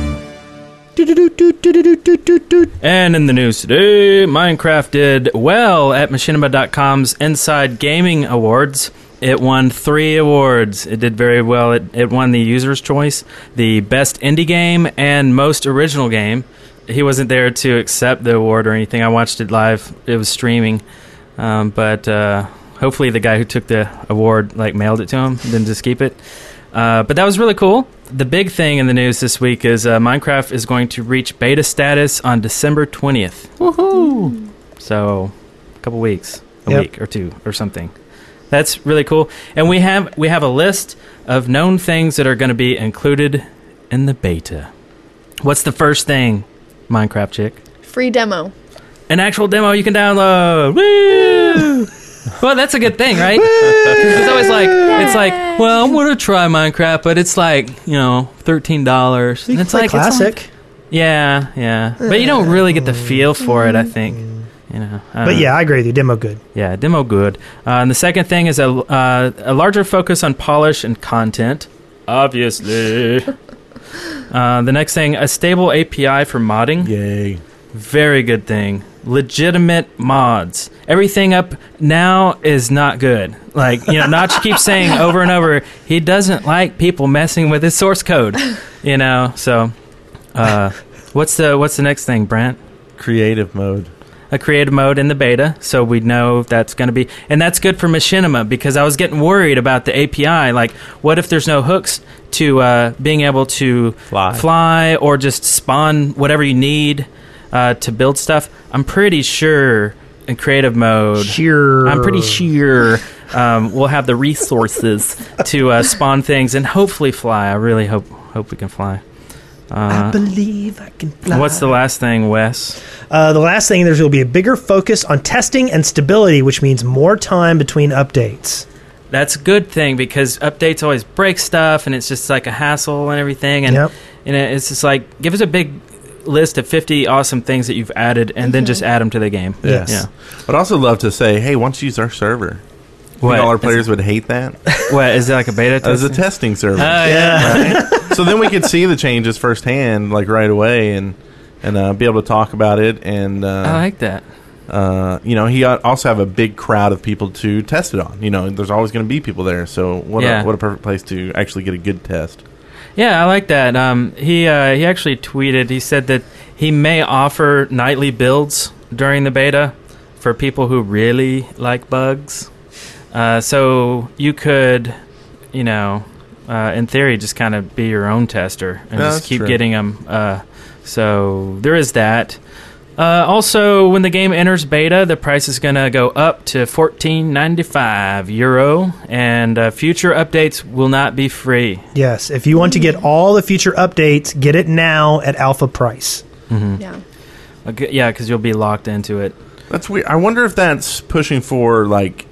And in the news today, Minecraft did well at Machinima dot com's Inside Gaming Awards. It won three awards. It did very well. It, it won the User's Choice, the Best Indie Game, and Most Original Game. He wasn't there to accept the award or anything. I watched it live. It was streaming. Um, but uh, hopefully the guy who took the award like mailed it to him, didn't just keep it. Uh, but that was really cool. The big thing in the news this week is uh, Minecraft is going to reach beta status on December twentieth. Woohoo! So, a couple weeks, a Yep. week or two or something. That's really cool. And we have we have a list of known things that are going to be included in the beta. What's the first thing, Minecraft chick? Free demo. An actual demo you can download. Woo! Well, that's a good thing, right? 'Cause it's always like it's like, well, I'm gonna try Minecraft, but it's like, you know, thirteen dollars. You And can it's play like it's classic. like- yeah, yeah, but you don't really get the feel for it. I think, you know. I But don't know. yeah, I agree with you. Demo good. Yeah, demo good. Uh, and the second thing is a, uh, a larger focus on polish and content, obviously. uh, the next thing, a stable A P I for modding. Yay. Very good thing. Legitimate mods. Everything up now is not good. Like, you know, Notch keeps saying over and over, he doesn't like people messing with his source code. You know, so uh, what's the what's the next thing, Brent? Creative mode. A creative mode in the beta, so we know that's going to be, and that's good for Machinima because I was getting worried about the A P I. Like, what if there's no hooks to uh, being able to Fly. fly or just spawn whatever you need uh, to build stuff? I'm pretty sure in creative mode, Sure. I'm pretty sure um, we'll have the resources to uh, spawn things and hopefully fly. I really hope hope we can fly. I Uh, believe I can fly. what's the last thing, Wes? Uh, the last thing, there's going to be a bigger focus on testing and stability, which means more time between updates. That's a good thing because updates always break stuff and it's just like a hassle and everything. And, Yep. and it's just like, give us a big list of fifty awesome things that you've added and then just add them to the game. Yes. Yeah. I'd also love to say, hey, why don't you use our server? I What? think all our players would hate that What, is it like a beta as a testing? testing server. Oh, yeah. So then we could see the changes firsthand, like right away, and and uh, be able to talk about it. And uh, I like that. uh, you know, he uh, also have a big crowd of people to test it on. You know, there's always going to be people there. So what Yeah. a, what a perfect place to actually get a good test. Yeah, I like that. Um, he uh, he actually tweeted. He said that he may offer nightly builds during the beta for people who really like bugs. Uh, so you could, you know, uh, in theory, just kind of be your own tester and Yeah, just that's keep true. getting them. Uh, so there is that. Uh, also, when the game enters beta, the price is going to go up to fourteen ninety-five euro, and uh, future updates will not be free. Yes, if you want to get all the future updates, get it now at alpha price. Yeah. Okay, yeah, because you'll be locked into it. That's weird. I wonder if that's pushing for like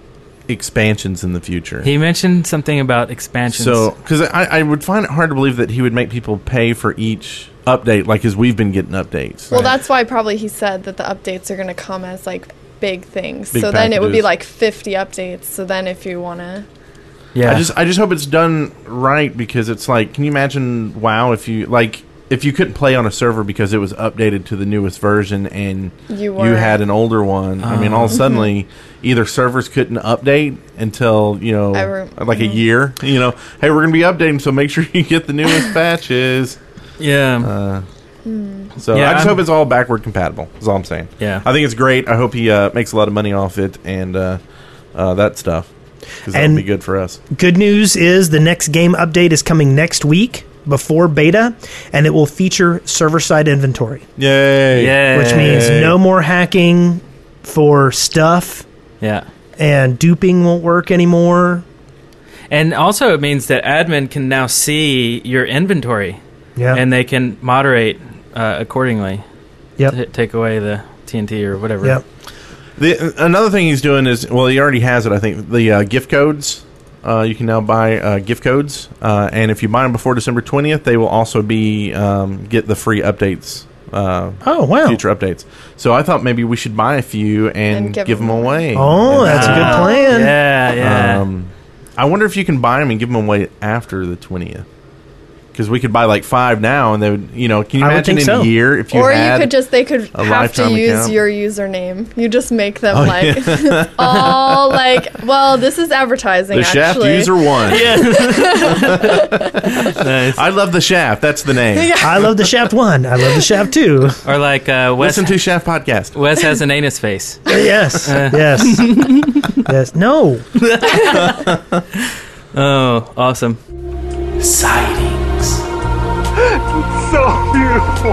expansions in the future. He mentioned something about expansions. So, because I, I would find it hard to believe that he would make people pay for each update, like as we've been getting updates. Well, that's why probably he said that the updates are going to come as like big things. Big so then it would be packages. like fifty updates. So then if you want to... yeah, I just I just hope it's done right, because it's like, can you imagine WoW if you like if you couldn't play on a server because it was updated to the newest version and You you weren't. had an older one? I mean, all of a suddenly either servers couldn't update until, you know, I rem- like a year. You know, hey, we're gonna be updating, so make sure you get the newest patches. yeah, Uh, So Yeah, I just I'm- hope it's all backward compatible. Is all I'm saying. Yeah. I think it's great. I hope he uh, makes a lot of money off it and uh, uh, that stuff, because that And- would be good for us. Good news is the next game update is coming next week before beta, and it will feature server-side inventory, Yay! yeah, which means no more hacking for stuff, yeah. and duping won't work anymore. And also, it means that admin can now see your inventory, Yeah. and they can moderate uh, accordingly. Yep. T- take away the T N T or whatever. Yep. The, another thing he's doing is, well, he already has it, I think, the uh, gift codes. Uh, you can now buy uh, gift codes, uh, and if you buy them before December twentieth, they will also be um, get the free updates. Uh, Oh, wow. Future updates. So I thought maybe we should buy a few and, And give give them them away. Oh, that's a good Wow. plan. Yeah, yeah. Um, I wonder if you can buy them and give them away after the twentieth. Because we could buy like five now, and they would, you know, can you I would imagine think in so. a year if you Or had you could just, they could a have to lifetime use account? your username. You just make them Oh, like, all like, well, this is advertising, the Shaft actually. user one. Nice. I love the Shaft. That's the name. I love the Shaft one. I love the Shaft two. Or like uh, Wes. Listen to Shaft podcast. Wes has an anus face. Yes. Yes. Yes. No. Oh, awesome. Sightings. So beautiful.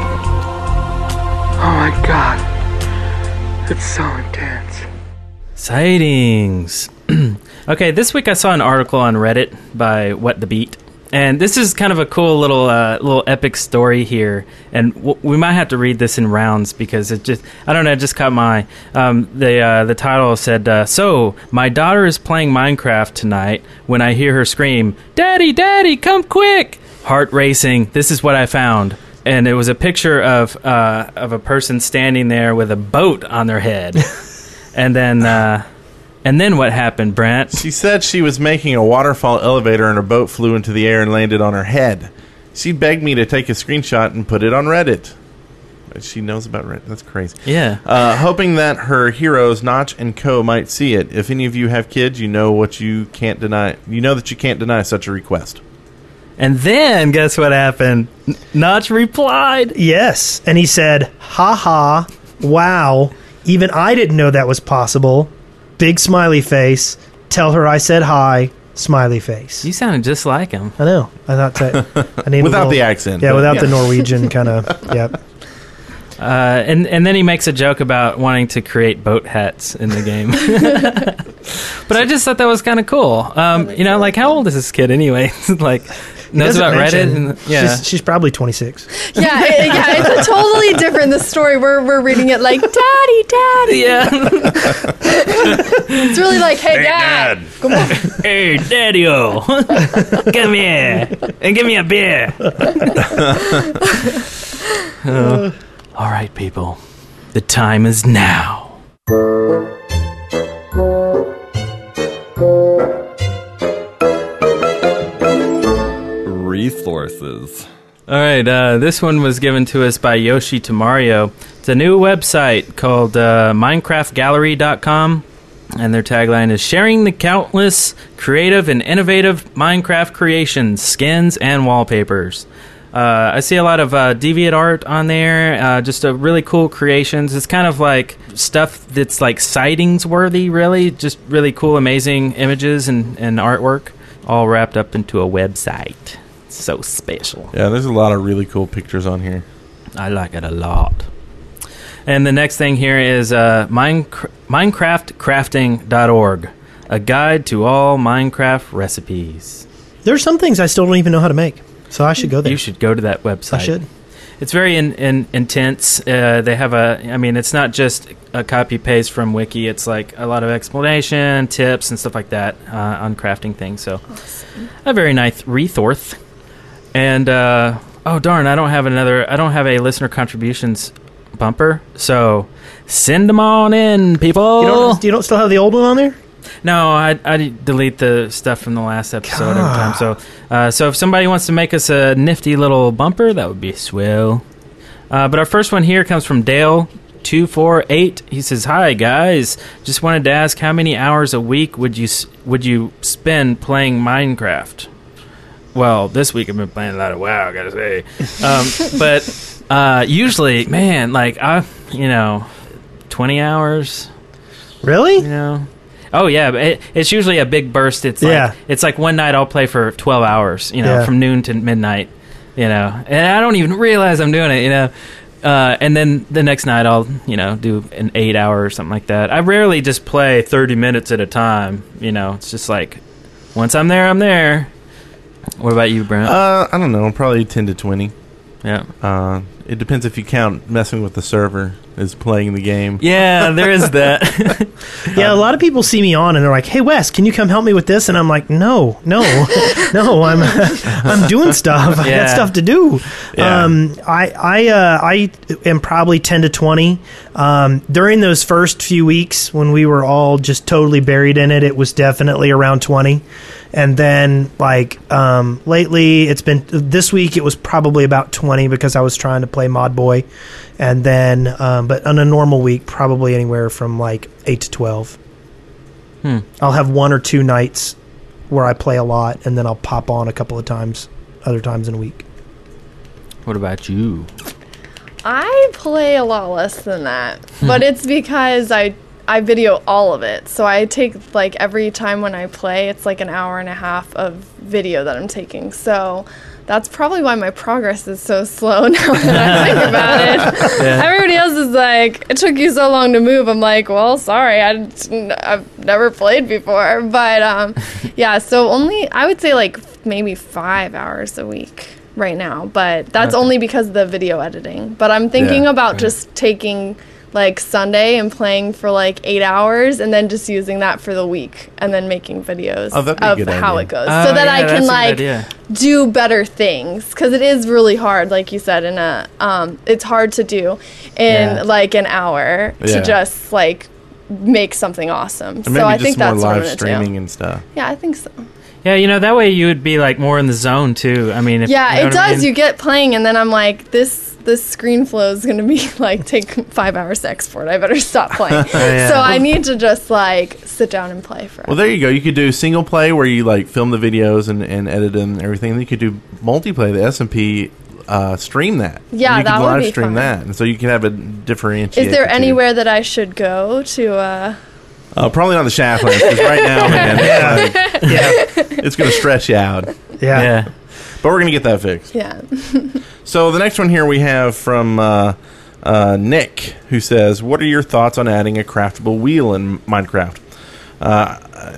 Oh my god. It's so intense. Sightings. Okay, this week I saw an article on Reddit by What the Beat. And this is kind of a cool little uh, little epic story here, and w- we might have to read this in rounds because it just I don't know, it just caught my eye. Um, the uh, the title said, uh, "So my daughter is playing Minecraft tonight when I hear her scream, 'Daddy, Daddy, come quick!' Heart racing. This is what I found." And it was a picture of uh, of a person standing there with a boat on their head, and then. Uh, And then what happened, Brent? She said she was making a waterfall elevator and her boat flew into the air and landed on her head. She begged me to take a screenshot and put it on Reddit. She knows about Reddit. That's crazy. Yeah. Uh, hoping that her heroes, Notch and Co, might see it. If any of you have kids, you know what you can't deny. You know that you can't deny such a request. And then, guess what happened? N- Notch replied. Yes. And he said, ha ha, wow, even I didn't know that was possible. Big smiley face. Tell her I said hi. Smiley face. You sounded just like him. I know. I thought that. I need a Without little- the accent. Yeah, but- without the Norwegian kind of. Yep. Uh, and, and then he makes a joke about wanting to create boat hats in the game. But I just thought that was kind of cool. Um, you know, like, how old is this kid anyway? Like, He knows doesn't about mention- Reddit? And, yeah. She's, she's probably twenty-six. Yeah, it, yeah, it's a totally different. The story we're we're reading it like, Daddy, Daddy. Yeah. It's really like, hey, Dad. Come on. Hey, Daddy-o. Come here. And give me a beer. Uh, all right, people. The time is now. Resources. All right, uh, this one was given to us by Yoshi Tamario. It's a new website called uh, Minecraft Gallery dot com, and their tagline is sharing the countless creative and innovative Minecraft creations, skins, and wallpapers. Uh, I see a lot of uh, deviant art on there, uh, just a really cool creations. It's kind of like stuff that's like sightings worthy, really. Just really cool, amazing images and, and artwork, all wrapped up into a website. So special. Yeah, there's a lot of really cool pictures on here. I like it a lot. And the next thing here is uh, Minecraft, Minecraft Crafting dot org, a guide to all Minecraft recipes. There's some things I still don't even know how to make, so I should go there. You should go to that website. I should. it's very in, in, intense. Uh, they have a, I mean, it's not just a copy paste from Wiki. It's like a lot of explanation, tips, and stuff like that uh, on crafting things. So, awesome. A very nice resource. And uh, oh darn, I don't have another. I don't have a listener contributions bumper. So send them on in, people. You don't, you don't still have the old one on there? No, I I delete the stuff from the last episode every time. So, uh, so if somebody wants to make us a nifty little bumper, that would be swell. Uh, but our first one here comes from Dale two four eight. He says, "Hi guys, just wanted to ask how many hours a week would you would you spend playing Minecraft?" Well, this week I've been playing a lot of WoW, I gotta say. Um, but uh, usually, man, like I, you know, twenty hours. Really? You know. Oh yeah, but it, it's usually a big burst. It's like, yeah. It's like one night I'll play for twelve hours, you know, yeah. from noon to midnight, you know, and I don't even realize I'm doing it, you know. Uh, and then the next night I'll, you know, do an eight hour or something like that. I rarely just play thirty minutes at a time, you know. It's just like once I'm there, I'm there. What about you, Brent? Uh, I don't know, probably ten to twenty. Yeah. Uh, it depends if you count messing with the server as playing the game. Yeah, there is that. Yeah, a lot of people see me on and they're like, "Hey, Wes, can you come help me with this?" And I'm like, "No, no, no, I'm I'm doing stuff. I Yeah. got stuff to do." Yeah. Um, I I uh, I am probably ten to twenty. Um, during those first few weeks when we were all just totally buried in it, it was definitely around twenty. And then, like, um, lately, it's been, this week it was probably about twenty because I was trying to play Mod Boy. And then, um, but on a normal week, probably anywhere from like eight to twelve. Hmm. I'll have one or two nights where I play a lot, and then I'll pop on a couple of times, other times in a week. What about you? I play a lot less than that, but it's because I I video all of it. So I take, like, every time when I play, it's like an hour and a half of video that I'm taking. So that's probably why my progress is so slow now that I think about it. Yeah. Everybody else is like, "It took you so long to move." I'm like, well, sorry, I, I've never played before. But um, yeah, so only, I would say like maybe five hours a week right now. But that's Okay. only because of the video editing. But I'm thinking Yeah, about right. just taking like Sunday and playing for like eight hours and then just using that for the week and then making videos Oh, that'd be a of good how idea. it goes Oh, so that yeah, I that's can a good like idea. do better things, because it is really hard, like you said, in a um it's hard to do in Yeah. like an hour Yeah. to just like make something awesome. Or So maybe I just think more that's what I'm live gonna streaming do. and stuff. Yeah, I think so. Yeah, you know, that way you would be like more in the zone too. I mean, if, Yeah, you know it what I does. mean? You get playing, and then I'm like, this this screen flow is going to be like take five hours to export. I better stop playing. yeah. So I need to just like sit down and play for. Well, there you go. You could do single play where you like film the videos and, and edit them and everything. Then you could do multiplayer. The S M P uh, stream that. Yeah, and you that could would live be stream fun. that, and so you can have a differentiate. Is there the two. anywhere that I should go to? Uh, Uh, probably not the Shaftlands, because right now, man, it's, like, Yeah, it's going to stress you out. yeah. Yeah. But we're going to get that fixed. yeah. So the next one here we have from uh, uh, Nick, who says, "What are your thoughts on adding a craftable wheel in Minecraft?" Uh,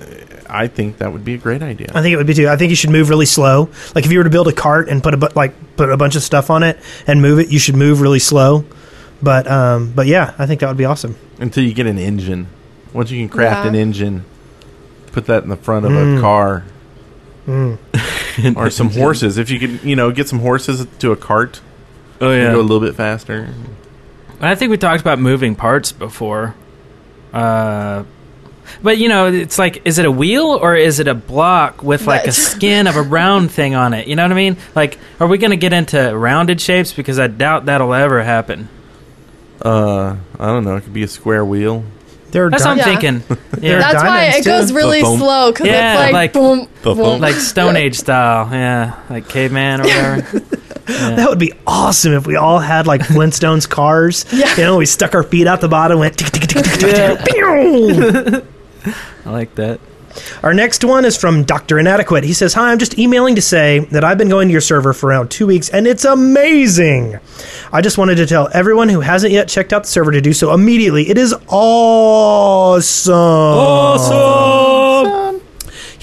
I think that would be a great idea. I think it would be too. I think you should move really slow. Like if you were to build a cart and put a bu- like put a bunch of stuff on it and move it, you should move really slow. But um, but yeah, I think that would be awesome. Until you get an engine. Once you can craft Yeah. an engine, put that in the front of Mm. a car. Mm. Or some horses. If you could, you know, get some horses to a cart. Oh and yeah. go a little bit faster. I think we talked about moving parts before. Uh, but you know, it's like, is it a wheel or is it a block with like a Right. skin of a round thing on it? You know what I mean? Like, are we going to get into rounded shapes? Because I doubt that'll ever happen. Uh, I don't know. It could be a square wheel. There are That's di- what I'm Yeah. thinking. There are Yeah. That's why diamonds, it goes too. really Ba-boom. slow, because Yeah, it's like, like- boom, Ba-boom. boom. Like Stone Age style. Yeah. Like caveman or whatever. That would be awesome if we all had like Flintstones cars. Yeah. You know, we stuck our feet out the bottom, went tick, tick, tick, tick, tick, tick, pew! I like that. Our next one is from Doctor Inadequate. He says, "Hi, I'm just emailing to say that I've been going to your server for around two weeks, and it's amazing. I just wanted to tell everyone who hasn't yet checked out the server to do so immediately. It is awesome. Awesome. You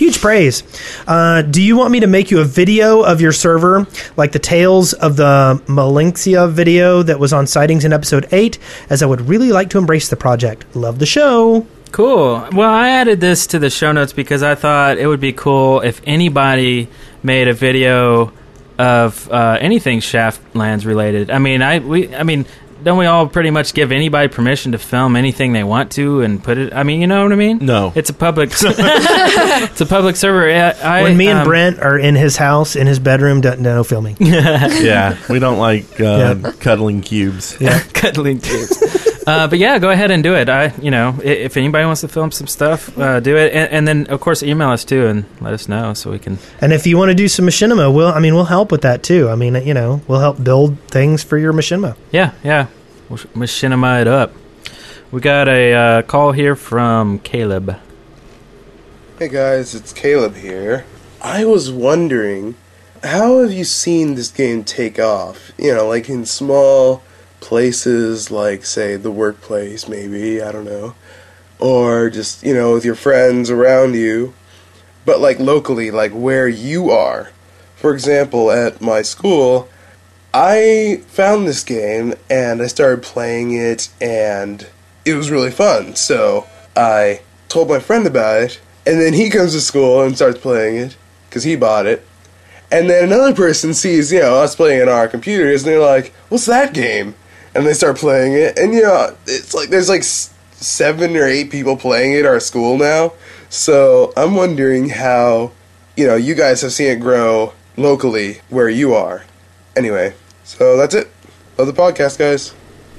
huge praise. Uh, do you want me to make you a video of your server, like the Tales of the Malinxia video that was on Sightings in episode eight, as I would really like to embrace the project. Love the show. Cool. Well, I added this to the show notes because I thought it would be cool if anybody made a video of uh, anything Shaftlands related. I mean, I we I mean, don't we all pretty much give anybody permission to film anything they want to and put it? I mean, you know what I mean? No, it's a public. It's a public server. I, I, when me and um, Brent are in his house, in his bedroom, don't, no filming. Yeah, we don't like uh, Yeah. cuddling cubes. Yeah, cuddling cubes. Uh, but yeah, go ahead and do it. I, you know, i- if anybody wants to film some stuff, uh, do it, and, and then of course email us too and let us know so we can. And if you want to do some machinima, we'll I mean we'll help with that too. I mean, you know, we'll help build things for your machinima. Yeah, yeah, we'll sh- machinima it up. We got a uh, call here from Caleb. Hey guys, it's Caleb here. I was wondering, how have you seen this game take off? You know, like in small places like, say, the workplace, maybe, I don't know. Or just, you know, with your friends around you. But like locally, like where you are. For example, at my school, I found this game and I started playing it and it was really fun. So I told my friend about it and then he comes to school and starts playing it because he bought it. And then another person sees, you know, us playing it on our computers and they're like, what's that game? And they start playing it, and you know, it's like there's like s- seven or eight people playing it at our school now. So I'm wondering how, you know, you guys have seen it grow locally where you are. Anyway, so that's it. Love the podcast, guys.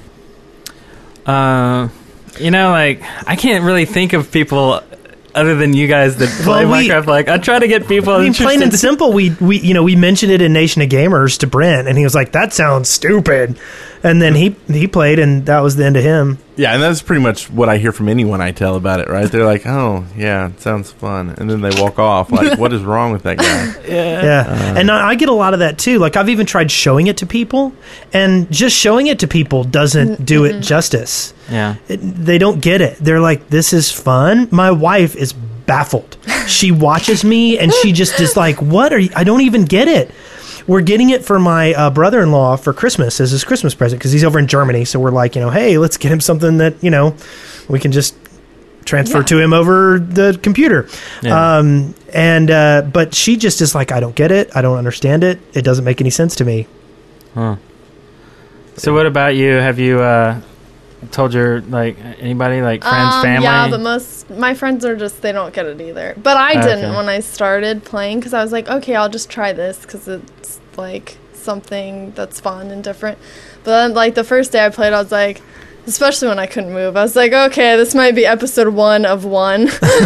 Uh, you know, like I can't really think of people other than you guys that play Well, we- Minecraft. Like I try to get people. I mean, plain and interested. simple, we we you know we mentioned it in Nation of Gamers to Brent, and he was like, "That sounds stupid," and then he he played, and that was the end of him. Yeah, and that's pretty much what I hear from anyone I tell about it, right? They're like, oh, yeah, it sounds fun. And then they walk off. Like, what is wrong with that guy? Yeah, Uh, and I I get a lot of that too. Like I've even tried showing it to people, and just showing it to people doesn't do it justice. Yeah. It, they don't get it. They're like, "This is fun." My wife is baffled. She watches me, and she just is like, "What are you? I don't even get it." We're getting it for my uh, brother-in-law for Christmas as his Christmas present because he's over in Germany. So we're like, you know, hey, let's get him something that, you know, we can just transfer Yeah. to him over the computer. Yeah. Um, and uh, but she just is like, I don't get it. I don't understand it. It doesn't make any sense to me. Huh. So what about you? Have you uh, told your like anybody like friends, Um, family? Yeah, but most my friends are just they don't get it either. But I Okay. didn't when I started playing because I was like, okay, I'll just try this because it's like something that's fun and different. But then, like the first day I played, I was like, especially when I couldn't move, I was like, okay, this might be episode one of one.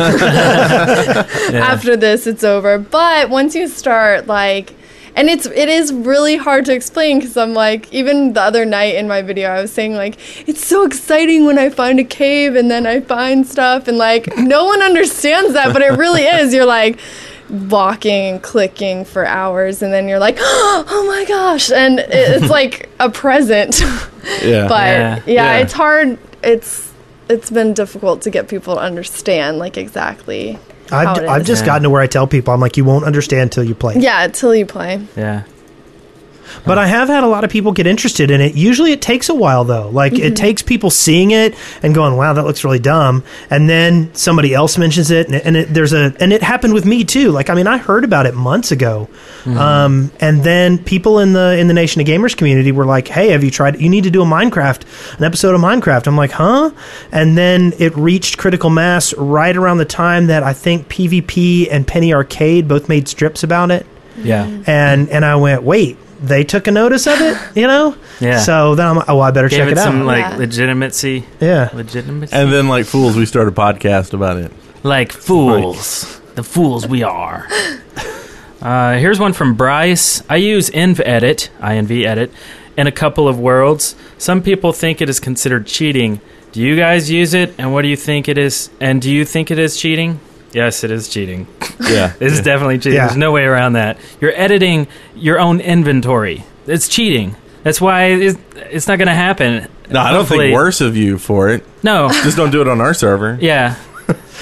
After this, it's over. But once you start, like. And it's it is really hard to explain because I'm like, even the other night in my video, I was saying like, it's so exciting when I find a cave and then I find stuff and like, no one understands that, but it really is. You're like walking and clicking for hours and then you're like, oh my gosh. And it, it's like a present. Yeah. But Yeah. yeah, Yeah. it's hard. It's It's been difficult to get people to understand like exactly how I've, it I've is. just gotten to where I tell people, I'm like, you won't understand till you play. Yeah, till you play. Yeah. But I have had a lot of people get interested in it. Usually it takes a while, though. Like, Mhm. it takes people seeing it and going, wow, that looks really dumb. And then somebody else mentions it. And, it, and it, there's a, and it happened with me, too. Like, I mean, I heard about it months ago. Mhm. Um, and then people in the, in the Nation of Gamers community were like, hey, have you tried, you need to do a Minecraft, an episode of Minecraft. I'm like, huh? And then it reached critical mass right around the time that I think PvP and Penny Arcade both made strips about it. Yeah. And, and I went, wait, they took a notice of it, you know? Yeah. So then I'm like, oh, I better Gave check it it out. some like Yeah. legitimacy. Yeah. Legitimacy. And then, like fools, we started a podcast about it. Like fools. The fools we are. Uh, here's one from Bryce. I use InvEdit, I N V edit, in a couple of worlds. Some people think it is considered cheating. Do you guys use it? And what do you think it is? And do you think it is cheating? Yes, it is cheating. Yeah. It is Yeah. definitely cheating. Yeah. There's no way around that. You're editing your own inventory. It's cheating. That's why it's, it's not going to happen. No, I don't Hopefully- think worse of you for it. No. Just don't do it on our server. Yeah.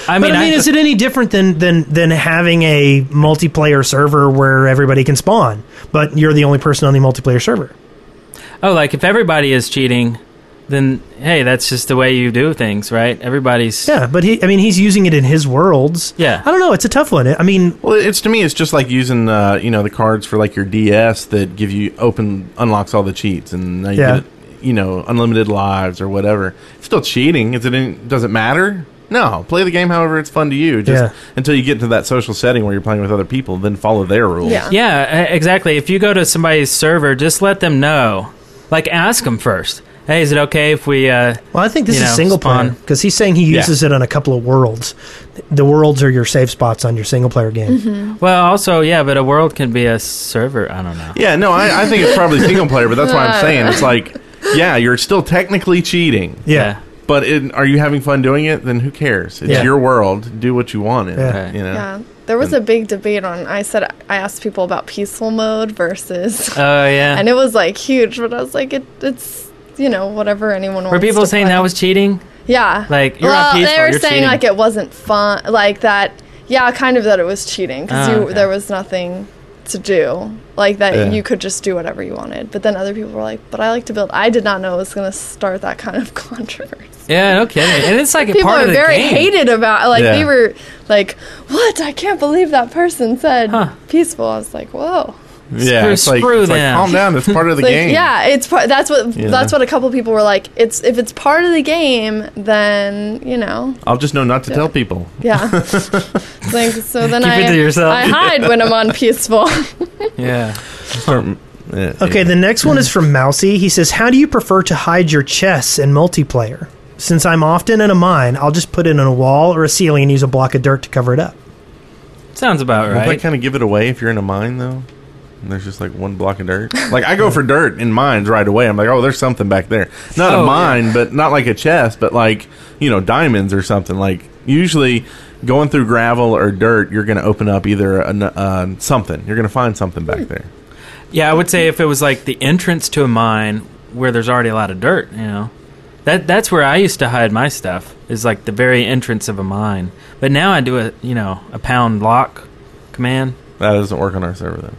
I but mean, I mean, I- is it any different than, than than having a multiplayer server where everybody can spawn, but you're the only person on the multiplayer server? Oh, like if everybody is cheating, then hey, that's just the way you do things, right? Everybody's Yeah, but he, I mean, he's using it in his worlds. Yeah. I don't know. It's a tough one. I mean, Well, it's to me, it's just like using uh, you know the cards for like your D S that give you open unlocks all the cheats, and now you Yeah. get you know unlimited lives or whatever. It's still cheating. Is it? In, does it matter? No. Play the game however it's fun to you. Just Yeah. until you get into that social setting where you're playing with other people, then follow their rules. Yeah. Yeah, e- exactly. If you go to somebody's server, just let them know. Like, ask them first. Hey, is it okay if we? Uh, well, I think this you is know, single spawn? player because he's saying he uses it on a couple of worlds. The worlds are your save spots on your single player game. Mm-hmm. Well, also, yeah, but a world can be a server. I don't know. Yeah, no, I, I think it's probably single player, but that's why I'm saying it's like, yeah, you're still technically cheating. Yeah. But it, are you having fun doing it? Then who cares? It's Yeah. your world. Do what you want. In Yeah. it, you know. Yeah. There was a big debate on. I said I asked people about peaceful mode versus. Oh yeah. And it was like huge, but I was like, it, it's you know whatever anyone wants. Were people to saying play. that was cheating? Yeah. Like, you're well, on peaceful, they were you're saying cheating. like it wasn't fun, like that. Yeah, kind of that it was cheating because Oh, you okay. there was nothing to do, like that Yeah. you could just do whatever you wanted. But then other people were like, "But I like to build." I did not know it was going to start that kind of controversy. Yeah, no kidding. And it's like a People part are of the very game. hated about like Yeah. they were like, "What? I can't believe that person said Huh. peaceful." I was like, "Whoa." Yeah, Screw- it's like, screw it's like, them. calm down. It's part of the Like, game. yeah, it's part. That's what. Yeah. That's what a couple people were like. It's if it's part of the game, then you know. I'll just know not to tell people. Yeah. It's like so then Keep I it to yourself. I hide when I'm on peaceful. Yeah. Start, yeah, Okay, yeah. the next one is from Mousy. He says, "How do you prefer to hide your chests in multiplayer? Since I'm often in a mine, I'll just put it on a wall or a ceiling and use a block of dirt to cover it up." Sounds about Won't that right. kind of give it away if you're in a mine, though? And there's just like one block of dirt. Like, I go for dirt in mines right away. I'm like, oh, there's something back there. Not Oh, a yeah. mine, but not like a chest, but like, you know, diamonds or something. Like, usually going through gravel or dirt, you're going to open up either a, uh, something. You're going to find something back there. Yeah, I would say if it was like the entrance to a mine where there's already a lot of dirt, you know. That that's where I used to hide my stuff. Is like the very entrance of a mine. But now I do a, you know, a pound lock command. That doesn't work on our server, then.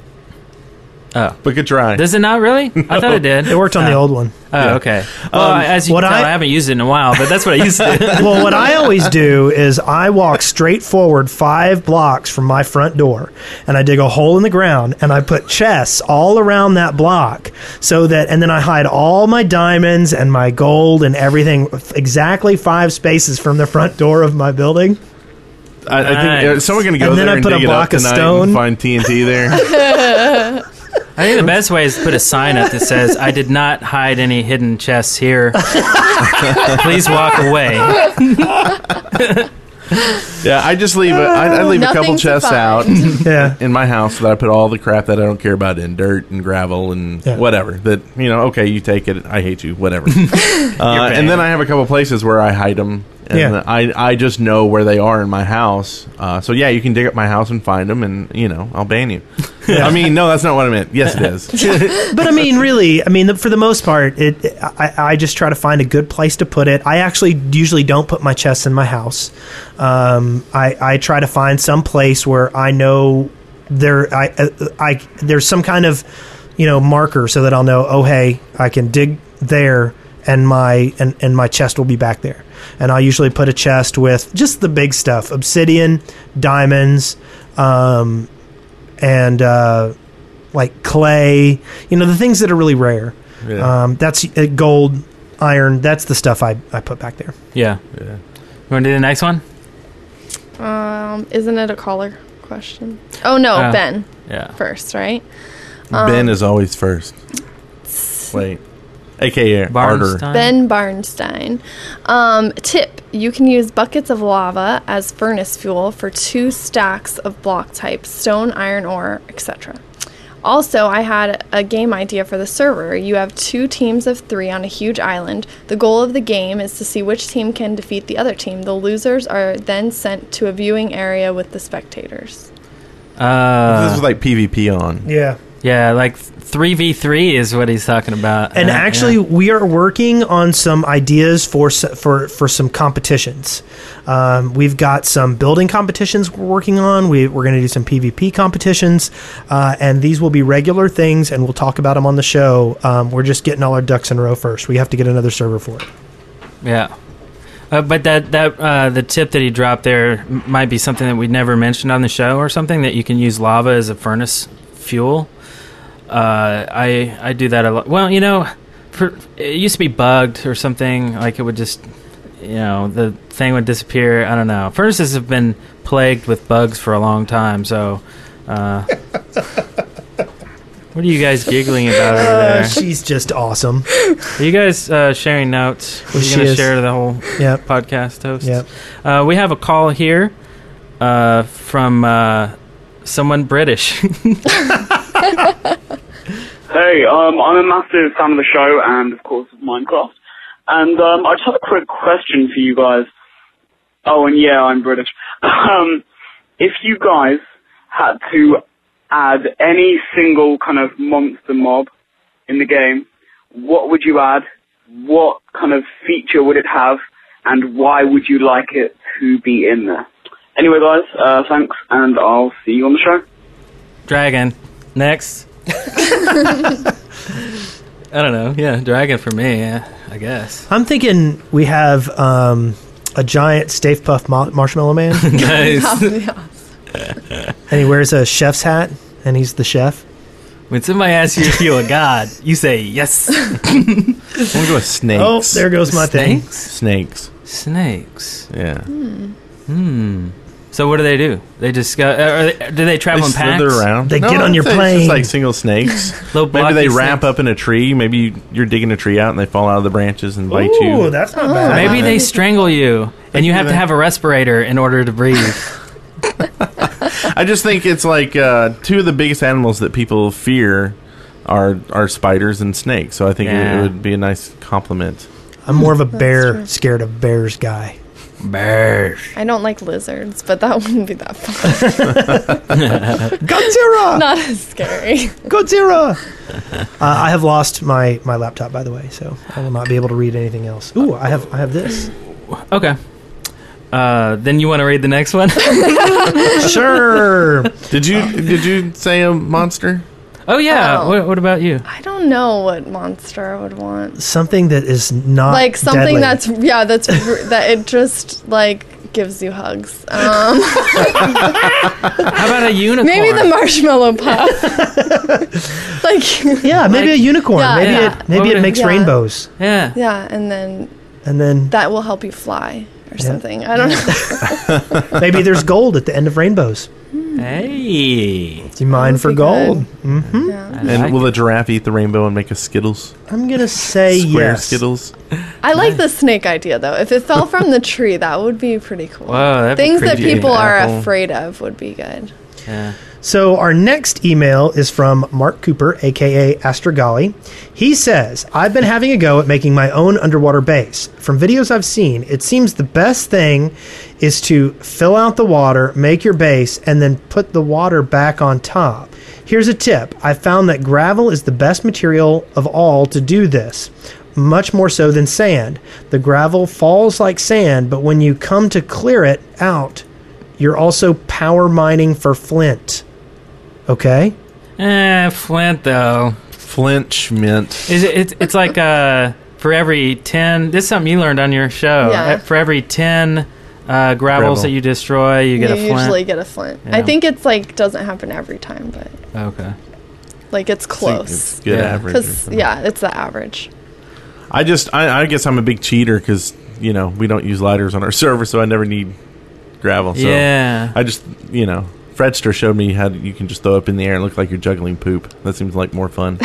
Oh. But good try. Does it not really? I thought it did. It worked on the Oh. old one. Oh, Yeah. okay. Well, Um, as you what can tell, I- I haven't used it in a while, but that's what I used to do. Well, what I always do is I walk straight forward five blocks from my front door, and I dig a hole in the ground, and I put chests all around that block, so that, and then I hide all my diamonds and my gold and everything exactly five spaces from the front door of my building. I, I think uh, Nice. someone going to go And then there I and put a dig it up block of tonight stone. and find T N T there. I think the best way is to put a sign up that says, "I did not hide any hidden chests here. Please walk away." Yeah, I just leave. A, I, I leave a Nothing couple to chests out Yeah. in my house that I put all the crap that I don't care about in dirt and gravel and Yeah. whatever. That you know, okay, you take it. I hate you. Whatever. uh, and then I have a couple places where I hide them, and Yeah. I I just know where they are in my house. Uh, so yeah, you can dig up my house and find them, and you know, I'll ban you. I mean, no, that's not what I meant. Yes, it is. But I mean, really, I mean, for the most part, it. I, I just try to find a good place to put it. I actually usually don't put my chests in my house. Um, I, I try to find some place where I know there. I, uh, I there's some kind of, you know, marker so that I'll know. Oh, hey, I can dig there, and my and, and my chest will be back there. And I'll usually put a chest with just the big stuff: obsidian, diamonds. Um, and uh, like clay, you know, the things that are really rare. Yeah. Um, that's uh, gold, iron. That's the stuff I, I put back there. Yeah. Yeah. You want to do the next one? Um, isn't it a caller question? Oh no, Uh, Ben Yeah. first, right? Ben is always first. Wait, A K A Arter. Barnstein? Ben Barnstein. Um, tip: you can use buckets of lava as furnace fuel for two stacks of block types: stone, iron ore, et cetera. Also, I had a game idea for the server. You have two teams of three on a huge island. The goal of the game is to see which team can defeat the other team. The losers are then sent to a viewing area with the spectators. Uh, This is like PvP on. Yeah. Yeah, like three v three is what he's talking about. And Uh, actually, yeah. we are working on some ideas for s- for for some competitions. Um, we've got some building competitions we're working on. We, we're going to do some PvP competitions, uh, and these will be regular things, and we'll talk about them on the show. Um, we're just getting all our ducks in a row first. We have to get another server for it. Yeah. Uh, but that that uh, the tip that he dropped there m- might be something that we'd never mentioned on the show, or something that you can use lava as a furnace fuel. Uh, I I do that a lot. Well, you know, for, it used to be bugged or something. Like it would just, you know, the thing would disappear. I don't know. Furnaces have been plagued with bugs for a long time. So, uh, what are you guys giggling about over Uh, there? she's just awesome. Are you guys uh, sharing notes? Are She you going to is. share the whole Yep. podcast host? Yep. Uh, we have a call here uh, from uh, someone British. Hey, um, I'm a massive fan of the show and, of course, of Minecraft. And um, I just have a quick question for you guys. Oh, and yeah, I'm British. Um, if you guys had to add any single kind of monster mob in the game, what would you add? What kind of feature would it have? And why would you like it to be in there? Anyway, guys, uh, thanks, and I'll see you on the show. Dragon. Next. I don't know. Yeah, dragon for me, yeah, I guess. I'm thinking we have um, a giant Stay Puft Ma- Marshmallow Man. Nice. And he wears a chef's hat, and he's the chef. When somebody asks you if you're a god, you say yes. I'm going to go with snakes. Oh, there goes my thing. Snakes? Snakes. Snakes. Yeah. Hmm. So what do they do? They just go. Uh, are they, do they travel They in packs? slither around. They No, get on your it's- it's plane. just like single snakes. Little Maybe they blocky wrap snakes. up in a tree. Maybe you're digging a tree out and they fall out of the branches and bite Ooh, you. that's not bad. Maybe they strangle you, and you have to have a respirator in order to breathe. I just think it's like uh, two of the biggest animals that people fear are are spiders and snakes. So I think it, Yeah. it would be a nice compliment. I'm more of a bear, scared of bears guy. Bears. I don't like lizards, but that wouldn't be that fun. Godzilla! Not as scary. Godzilla! uh, I have lost my, my laptop, by the way, so I will not be able to read anything else. Ooh, I have I have this. Okay. Uh, then you want to read the next one? Sure. Did you did you say a monster? Oh yeah. Oh. What, what about you? I don't know what monster I would want. Something that is not Like something deadly. that's yeah, that's r- that it just like gives you hugs. Um, How about a unicorn? maybe the marshmallow puff. like Yeah, maybe Like- a unicorn. Yeah, maybe yeah. it maybe What would it it- makes Yeah. rainbows, Yeah. yeah, and then and then that will help you fly or something. I don't know. maybe there's gold at the end of rainbows. Hey. Do you mind would for be gold? good. hmm Yeah. And like will a giraffe eat the rainbow and make us Skittles? I'm gonna say Square yes. Skittles. I like the snake idea though. If it fell from the tree, that would be pretty cool. Whoa, that'd be Things that creepy. people are Apple. afraid of would be good. Yeah. So our next email is from Mark Cooper, aka Astrogali. He says, I've been having a go at making my own underwater base. From videos I've seen, it seems the best thing is to fill out the water, make your base, and then put the water back on top. Here's a tip. I found that gravel is the best material of all to do this, much more so than sand. The gravel falls like sand, but when you come to clear it out, you're also power mining for flint. Okay? Eh, flint though. Flinch mint. Is it? It's, it's like uh, for every ten. This is something you learned on your show. Yeah. Uh, For every ten uh, gravels Gravel. that you destroy, you get you a flint. usually get a flint. Yeah. I think it's like doesn't happen every time, but Okay. like it's It's close. good Yeah. average. or Because something. yeah, it's the average. I just, I, I guess I'm a big cheater because, you know, we don't use lighters on our server, so I never need gravel. So Yeah. I just, you know, Fredster showed me how you can just throw up in the air and look like you're juggling poop. That seems like more fun.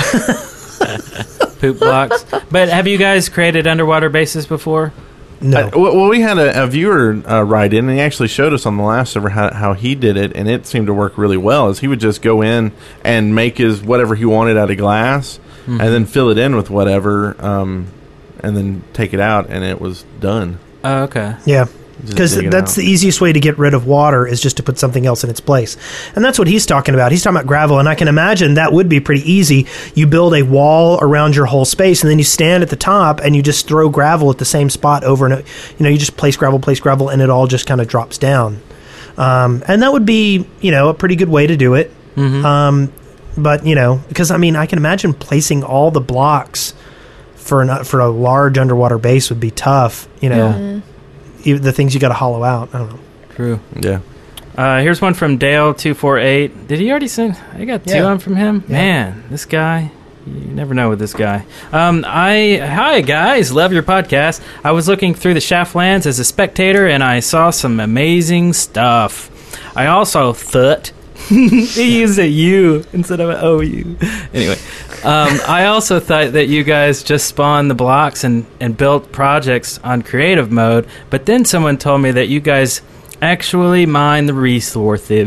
Poop blocks. But have you guys created underwater bases before? No. I, well, we had a, a viewer uh, write in, and he actually showed us on the last server how, how he did it, and it seemed to work really well. Is he would just go in and make his whatever he wanted out of glass, Mhm. and then fill it in with whatever, um, and then take it out, and it was done. Oh, okay. Yeah. Because that's the easiest way to get rid of water is just to put something else in its place. And that's what he's talking about. He's talking about gravel, and I can imagine that would be pretty easy. You build a wall around your whole space, and then you stand at the top, and you just throw gravel at the same spot over and over. You know, you just place gravel, place gravel, and it all just kind of drops down. Um, and that would be, you know, a pretty good way to do it. Mm-hmm. Um, but, you know, because, I mean, I can imagine placing all the blocks for, an, for a large underwater base would be tough, you know. Yeah. Mm-hmm. The things you got to hollow out. I don't know. True. Yeah. Uh, here's one from Dale two four eight. Did he already send? I got two Yeah. on from him. Yeah. Man, this guy. You never know with this guy. Um, I hi guys, love your podcast. I was looking through the Shaftlands as a spectator, and I saw some amazing stuff. I also thought he used a U instead of an O U. Anyway, um, I also thought that you guys just spawned the blocks and, and built projects on creative mode, but then someone told me that you guys actually mine the resources.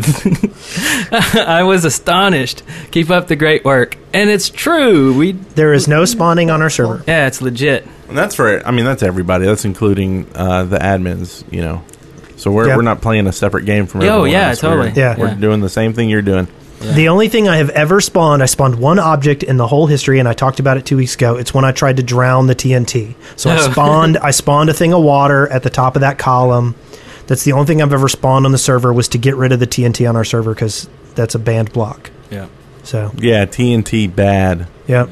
I was astonished. Keep up the great work. And it's true. We There is no spawning on our server. Yeah, it's legit. And that's for, I mean, that's everybody. That's including uh, the admins, you know. So we're, Yeah. we're not playing a separate game from Oh, everyone yeah, else. totally. We're, Yeah. we're Yeah. doing the same thing you're doing. Yeah. The only thing I have ever spawned, I spawned one object in the whole history, and I talked about it two weeks ago. It's when I tried to drown the T N T. So I Oh. spawned, I spawned a thing of water at the top of that column. That's the only thing I've ever spawned on the server, was to get rid of the T N T on our server, because that's a banned block. Yeah. So Yeah, T N T bad. yeah,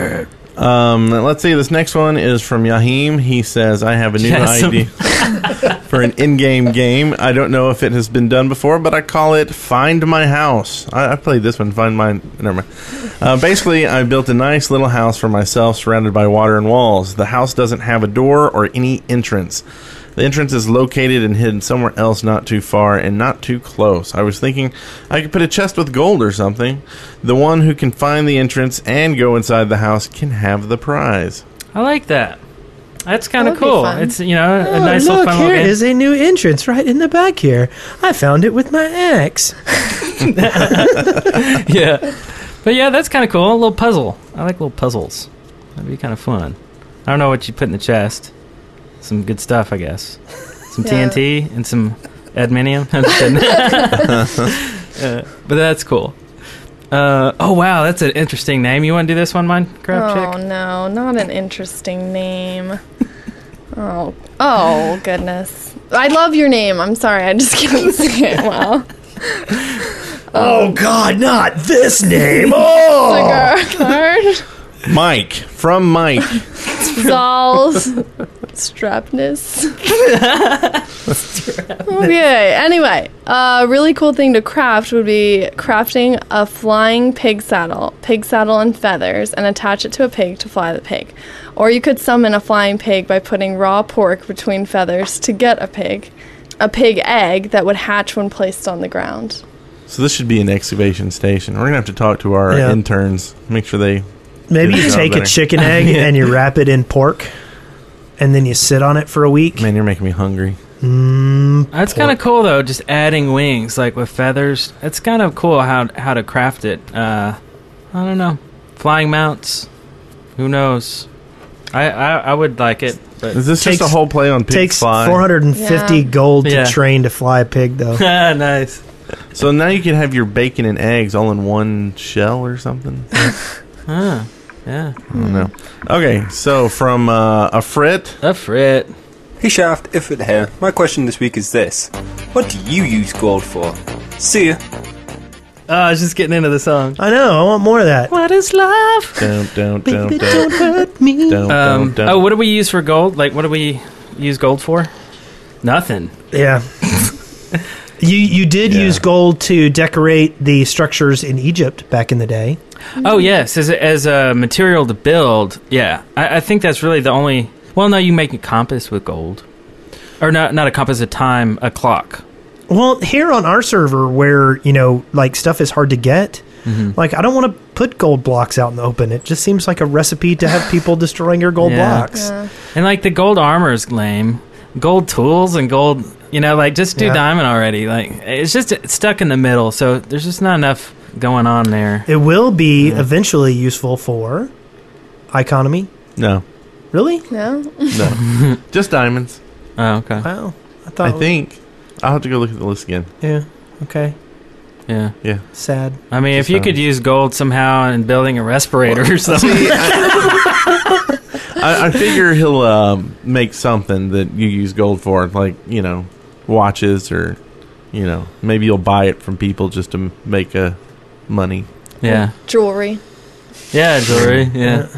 Um, let's see. This next one is from Yahim. He says, "I have a new Yes. idea for an in-game game. I don't know if it has been done before, but I call it Find My House." I, I played this one. Find My. Never mind. Uh, basically, I built a nice little house for myself, surrounded by water and walls. The house doesn't have a door or any entrance. The entrance is located and hidden somewhere else, not too far and not too close. I was thinking I could put a chest with gold or something. The one who can find the entrance and go inside the house can have the prize. I like that. That's kind That of would be cool. fun. It's, you know, a Oh, nice look, little fun here little game. is a new entrance right in the back here. I found it with my axe. Yeah. But yeah, that's kind of cool. A little puzzle. I like little puzzles. That'd be kind of fun. I don't know what you put in the chest. Some good stuff, I guess. Some Yeah. T N T and some adminium. I'm just kidding. uh, but that's cool. Uh, oh, wow. That's an interesting name. You want to do this one, Minecraft Oh Chick? no, not an interesting name. Oh, oh goodness. I love your name. I'm sorry, I just can't say it well. Oh God, not this name! Oh, Card. Mike, from Mike. Zal's Strapness. Okay, anyway, a really cool thing to craft would be crafting a flying pig saddle, pig saddle and feathers, and attach it to a pig to fly the pig. Or you could summon a flying pig by putting raw pork between feathers to get a pig. A pig egg that would hatch when placed on the ground. So this should be an excavation station. We're going to have to talk to our Yeah. interns, make sure they... maybe do you the job take a better. chicken egg and you wrap it in pork, and then you sit on it for a week. Man, you're making me hungry. Mm, That's kind of cool, though, just adding wings, like with feathers. It's kind of cool how how to craft it. Uh, I don't know. Flying mounts. Who knows? I, I, I would like it. But Is this Takes- just a whole play on pig takes fly? four hundred fifty Yeah. gold to Yeah. train to fly a pig, though. nice. So now you can have your bacon and eggs all in one shell or something? Huh. Yeah. I don't know. Okay, so from uh, a Frit. A Frit. Hey Shaft, Ifrit here. My question this week is this. What do you use gold for? See ya. Oh, I was just getting into the song. I know. I want more of that. What is love? Don't, don't, Baby, don't, don't hurt me. don't, Um, don't, don't. oh, what do we use for gold? Like, what do we use gold for? Nothing. Yeah. you you did Yeah. use gold to decorate the structures in Egypt back in the day. Oh, yes. As a, as a material to build, yeah. I, I think that's really the only... Well, no, you make a compass with gold. Or not not a compass, a time, a clock. Well, here on our server, where you know, like stuff is hard to get, Mm-hmm. like I don't want to put gold blocks out in the open. It just seems like a recipe to have people destroying your gold Yeah. blocks. Yeah. And, like, the gold armor is lame. Gold tools and gold... You know, like, just do Yeah. diamond already. Like, it's just it's stuck in the middle, so there's just not enough going on there. It will be eventually useful for economy. No, Really? No? no. Just diamonds. Oh, okay. Wow. I thought. I think. I'll have to go look at the list again. Yeah. Okay. Yeah. Yeah. Sad. I mean, Just if you could sounds- use gold somehow in building a respirator or something. See, I, I, I figure he'll um, make something that you use gold for, like, you know, watches or, you know, maybe you'll buy it from people just to m- make a money. Yeah. Jewelry. Yeah, jewelry. Yeah.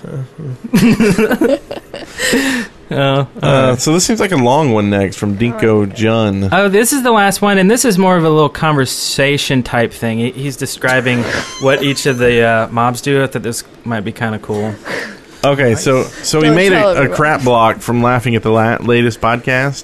Oh, Uh, so this seems like a long one next from Dinko Jun. Oh, this is the last one, and this is more of a little conversation type thing. He, he's describing what each of the uh, mobs do. I thought this might be kind of cool. Okay, so so we Don't made tell a, a everyone. crap block from laughing at the la- latest podcast.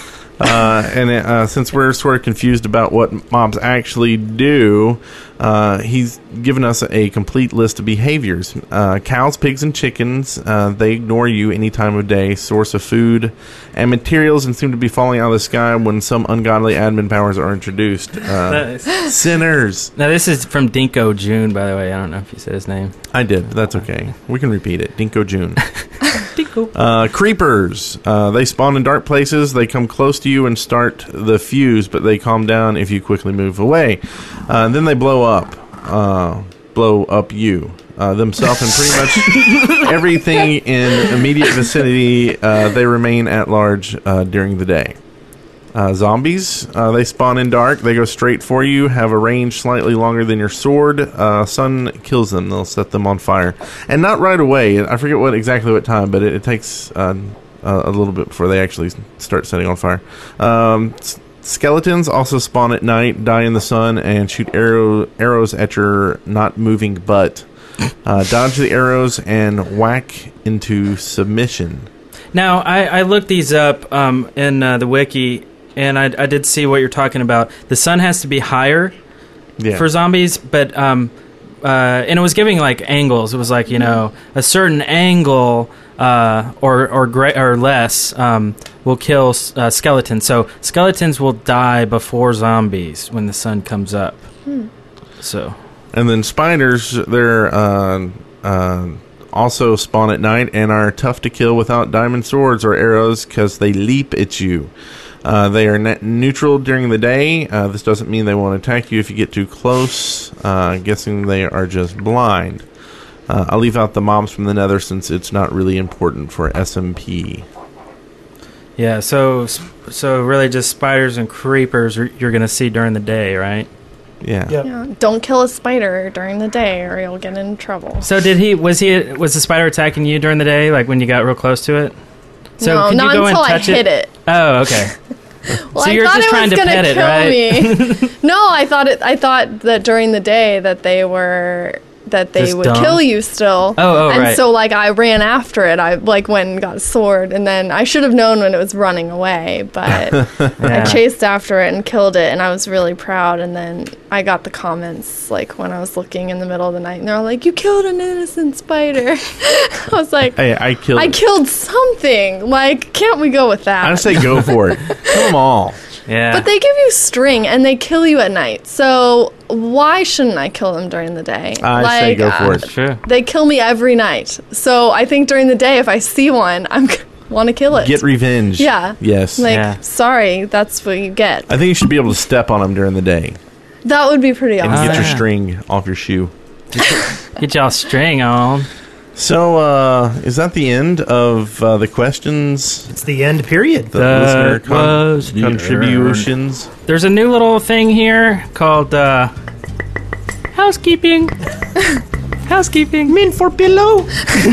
Uh, and it, uh, since we're sort of confused about what mobs actually do, uh, he's given us a complete list of behaviors. Uh, cows, pigs, and chickens, uh, they ignore you any time of day, source of food and materials, and seem to be falling out of the sky when some ungodly admin powers are introduced. Uh, Nice. sinners. Now, this is from Dinko June, by the way. I don't know if you said his name. I did, but that's okay. We can repeat it. Dinko June. Dinko. Uh, creepers. Uh, they spawn in dark places. They come close to you and start the fuse, but they calm down if you quickly move away. Uh, then they blow up. Uh, blow up you. Uh, themselves and pretty much everything in immediate vicinity. Uh, they remain at large uh, during the day. Uh, zombies, uh, they spawn in dark. They go straight for you, have a range slightly longer than your sword. Uh, sun kills them. They'll set them on fire. And not right away. I forget what exactly what time, but it, it takes uh, a little bit before they actually start setting on fire. Um, s- skeletons also spawn at night, die in the sun, and shoot arrow, arrows at your not moving butt. Uh, dodge the arrows and whack into submission. Now, I, I looked these up um, in uh, the wiki, and I, I did see what you're talking about. The sun has to be higher Yeah. for zombies, but um, uh, and it was giving like angles. It was like, you know, a certain angle uh, or or gra- or less um, will kill uh, skeletons. So skeletons will die before zombies when the sun comes up. Hmm. So, and then spiders, they're uh, uh, also spawn at night and are tough to kill without diamond swords or arrows because they leap at you. Uh, they are net neutral during the day. Uh, this doesn't mean they won't attack you if you get too close. Uh, guessing they are just blind. Uh, I'll leave out the mobs from the nether since it's not really important for S M P. yeah. So so really, just spiders and creepers are, you're gonna see during the day, right? Yeah. Yeah. Don't kill a spider during the day, or you'll get in trouble. So did he? Was he? Was the spider attacking you during the day, like when you got real close to it? So No, could not you go until and I touch hit it. Oh, okay. Well, so I you're thought just it trying was to gonna pet it, kill right? me. No, I thought it. I thought that during the day that they were that they Just would dumb? kill you still. Oh, oh, and right. so like I ran after it. I like went and got a sword, and then I should have known when it was running away, but I Yeah. chased after it and killed it, and I was really proud. And then I got the comments like when I was looking in the middle of the night, and they're all like, "You killed an innocent spider." I was like, Hey, I killed. I killed something. Like, can't we go with that? I say go for it. Kill them all. Yeah. But they give you string and they kill you at night. So why shouldn't I kill them during the day? I say go for it. Sure. They kill me every night. So I think during the day, if I see one, I'm want to kill it. Get revenge. Yeah. Yes. Like, Yeah. sorry, that's what you get. I think you should be able to step on them during the day That would be pretty and awesome. get your yeah. string off your shoe. Get y'all string on. So, uh, is that the end of uh, the questions? It's the end period. The That listener con- was the contributions. There's a new little thing here called uh, housekeeping. Housekeeping. Min for pillow.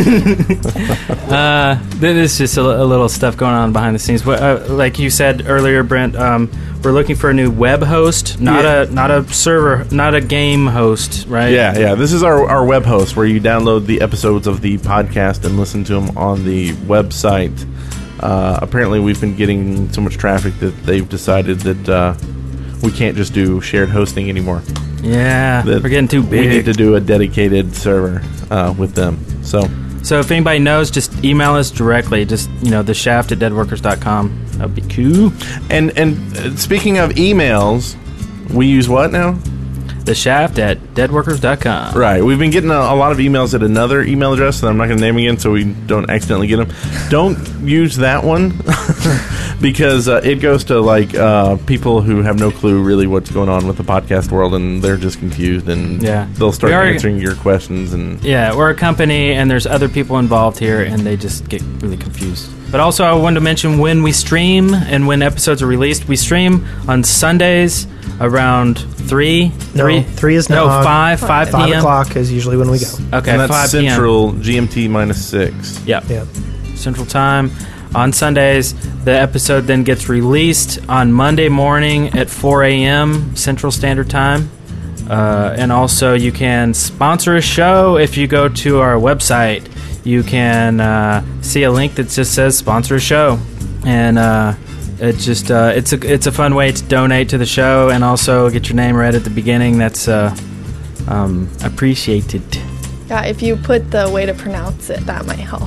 Uh, there's just a, a little stuff going on behind the scenes. What, uh, like you said earlier, Brent, um, we're looking for a new web host, not Yeah. a not a server, not a game host, right? Yeah, yeah. This is our, our web host where you download the episodes of the podcast and listen to them on the website. Uh, apparently, we've been getting so much traffic that they've decided that uh, we can't just do shared hosting anymore. Yeah, That we're getting too big. We need to do a dedicated server uh, with them. So, So if anybody knows, just email us directly. Just, you know, the shaft at deadworkers dot com. That'd be cool. and and uh, speaking of emails, we use what now? The shaft at deadworkers dot com. Right. We've been getting a, a lot of emails at another email address that I'm not going to name again so we don't accidentally get them. Don't use that one because uh, it goes to like uh, people who have no clue really what's going on with the podcast world, and they're just confused, and Yeah. they'll start We are- answering your questions. And Yeah, we're a company, and there's other people involved here, and they just get really confused. But also, I wanted to mention when we stream and when episodes are released. We stream on Sundays around three. No, three, three is no now. five, five p.m. Five o'clock is usually when we go. Okay, and that's five p.m. Central G M T minus six. Yep. Yep. Central Time on Sundays. The episode then gets released on Monday morning at four a.m. Central Standard Time. Uh, and also, you can sponsor a show if you go to our website. You can uh, see a link that just says "sponsor a show," and uh, it just uh, it's a it's a fun way to donate to the show and also get your name read at the beginning. That's uh, um, appreciated. Yeah, if you put the way to pronounce it, that might help.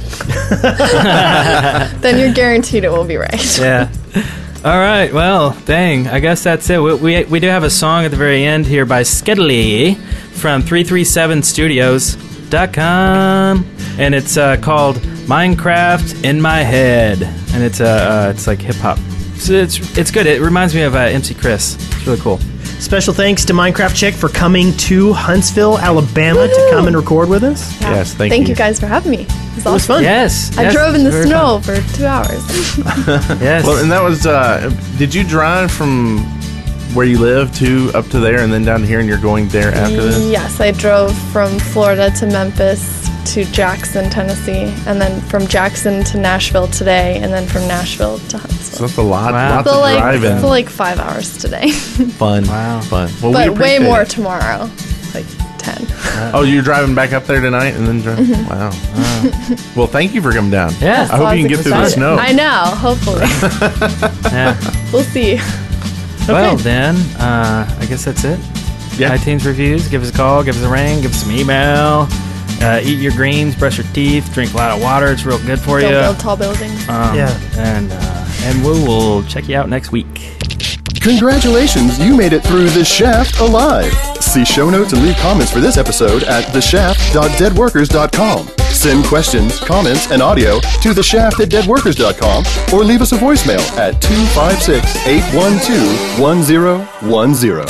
Then you're guaranteed it will be right. Yeah. All right. Well, dang. I guess that's it. We, we we do have a song at the very end here by Skedley from three three seven studios dot com, and it's uh, called Minecraft in My Head, and it's uh, uh it's like hip hop. So it's it's good. It reminds me of uh, M C Chris. It's really cool. Special thanks to Minecraft Chick for coming to Huntsville, Alabama Woo-hoo! to come and record with us. Yeah. Yes, thank, Thank you. you. guys for having me. It was, It was awesome. fun. Yes. I yes, drove in the it's very snow for two hours. Yes. Well, and that was. Uh, did you drive from where you live to up to there, and then down here, and you're going there after this? Yes, I drove from Florida to Memphis to Jackson, Tennessee, and then from Jackson to Nashville today, and then from Nashville to Huntsville. So that's a lot. Wow. Lots So of like, driving. so like five hours today, Fun. Wow. Fun. Well, we but way appreciate more it. tomorrow, like ten. Oh, you're driving back up there tonight, and then dri- Mhm. wow. Well, thank you for coming down. Yeah. I hope you can get through the Excited. snow. I know. Hopefully, Yeah. we'll see. Well, then, uh, I guess that's it. Yeah. iTunes reviews. Give us a call. Give us a ring. Give us some email. Uh, eat your greens. Brush your teeth. Drink a lot of water. It's real good for Don't you. build tall buildings. Um, Yeah. And uh, and we will check you out next week. Congratulations, you made it through The Shaft alive. See show notes and leave comments for this episode at the shaft dot dead workers dot com. Send questions, comments, and audio to the shaft at dead workers dot com or leave us a voicemail at two five six, eight one two, one zero one zero.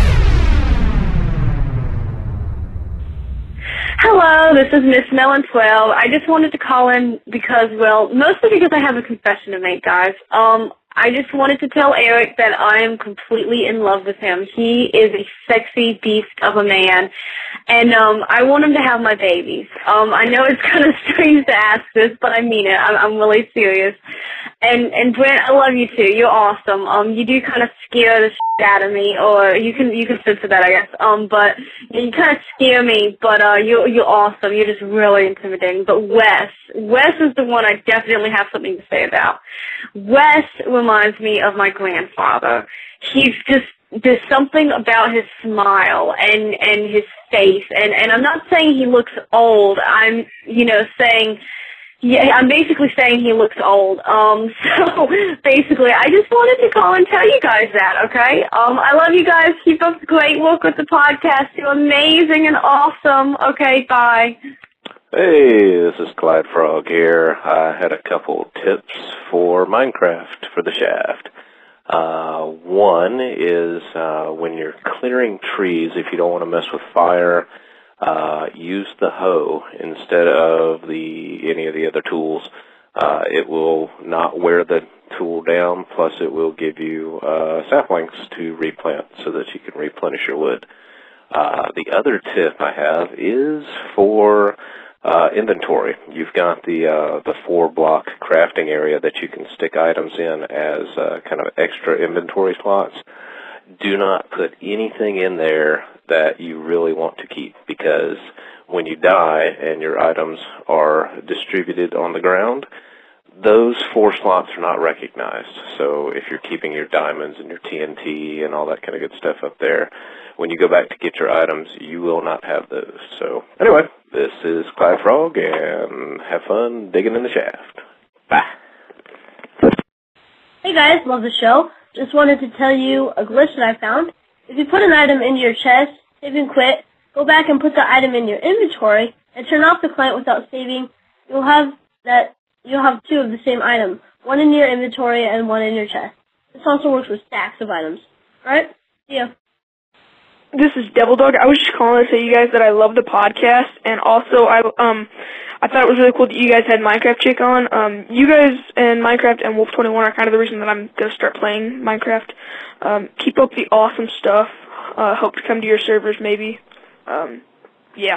Hello, this is Miss Mellon twelve. I just wanted to call in because, well, mostly because I have a confession to make, guys. Um, I just wanted to tell Eric that I am completely in love with him. He is a sexy beast of a man, and um, I want him to have my babies. Um, I know it's kind of strange to ask this, but I mean it. I'm, I'm really serious. And and Brent, I love you too. You're awesome. Um, you do kind of scare the shit out of me, or you can you can censor that, I guess. Um, but you kind of scare me. But uh, you're you're awesome. You're just really intimidating. But Wes, Wes is the one I definitely have something to say about. Wes reminds me of my grandfather. He's just there's something about his smile and and his face, and and I'm not saying he looks old. I'm you know saying. Yeah, I'm basically saying he looks old. Um, so basically, I just wanted to call and tell you guys that, okay? Um, I love you guys. Keep up the great work with the podcast. You're amazing and awesome. Okay, bye. Hey, this is Clyde Frog here. I had a couple tips for Minecraft for the Shaft. Uh, one is uh, when you're clearing trees, if you don't want to mess with fire, Uh, use the hoe instead of the any of the other tools. Uh, it will not wear the tool down, plus it will give you uh, saplings to replant so that you can replenish your wood. Uh, the other tip I have is for uh, inventory. You've got the uh, the four block crafting area that you can stick items in as uh, kind of extra inventory slots. Do not put anything in there that you really want to keep, because when you die and your items are distributed on the ground, those four slots are not recognized. So if you're keeping your diamonds and your T N T and all that kind of good stuff up there, when you go back to get your items, you will not have those. So anyway, this is Clyde Frog, and have fun digging in the shaft. Bye. Hey guys, love the show. Just wanted to tell you a glitch that I found. If you put an item into your chest, save and quit, go back and put the item in your inventory, and turn off the client without saving, you'll have that you'll have two of the same item. one in your inventory and one in your chest. This also works with stacks of items. Alright? See ya. This is Devil Dog. I was just calling to say you guys that I love the podcast, and also I um I thought it was really cool that you guys had Minecraft Chick on. Um, you guys and Minecraft and Wolf twenty-one are kind of the reason that I'm gonna start playing Minecraft. Um, keep up the awesome stuff. Uh, hope to come to your servers maybe. Um, yeah.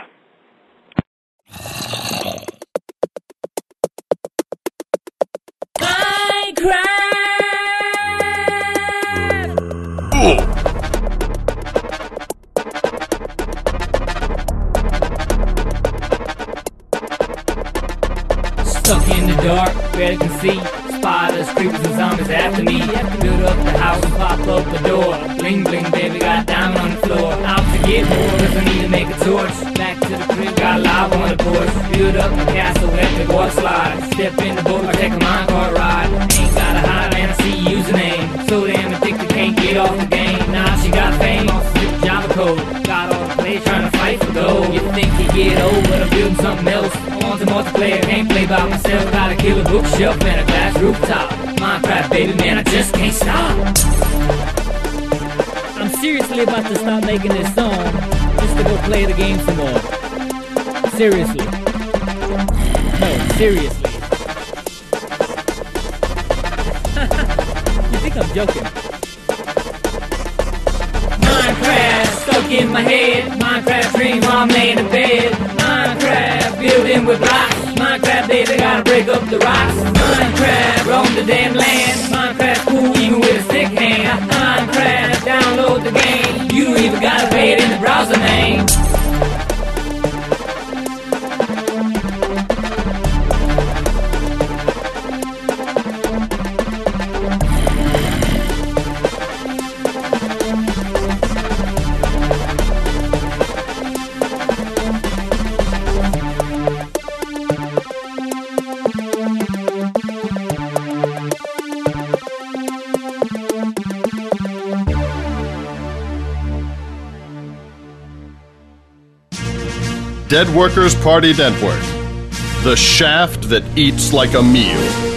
Stuck in the dark, barely can see. Spiders, creepers, and zombies after me. Build up the house, pop up the door. Bling bling, baby, got diamond on the floor. Out to get more, cause I need to make a torch. Back to the crib, got a live on the porch. Build up my castle, epic water slide. Step in the boat, I take a minecart ride. Ain't gotta hide, and I see username. So damn addicted, can't get off the game. Now she got fame, off the Java code. Got all the plays trying to fight for gold. You think you get old, but I'm building something else. On to multiplayer, can't play by myself. Gotta kill a bookshelf and a glass rooftop. Minecraft, baby, man, I just can't stop. I'm seriously about to stop making this song just to go play the game some more. Seriously. No, seriously. You think I'm joking? Minecraft, stuck in my head. Minecraft dream while I'm laying in bed. Minecraft, building with blocks. Minecraft, baby, gotta break up the rocks. Minecraft, roam the damn land. Minecraft, cool, even with a stick hand. Minecraft, download the game. You even gotta pay it in the browser name. Dead Workers Party Network. The shaft that eats like a meal.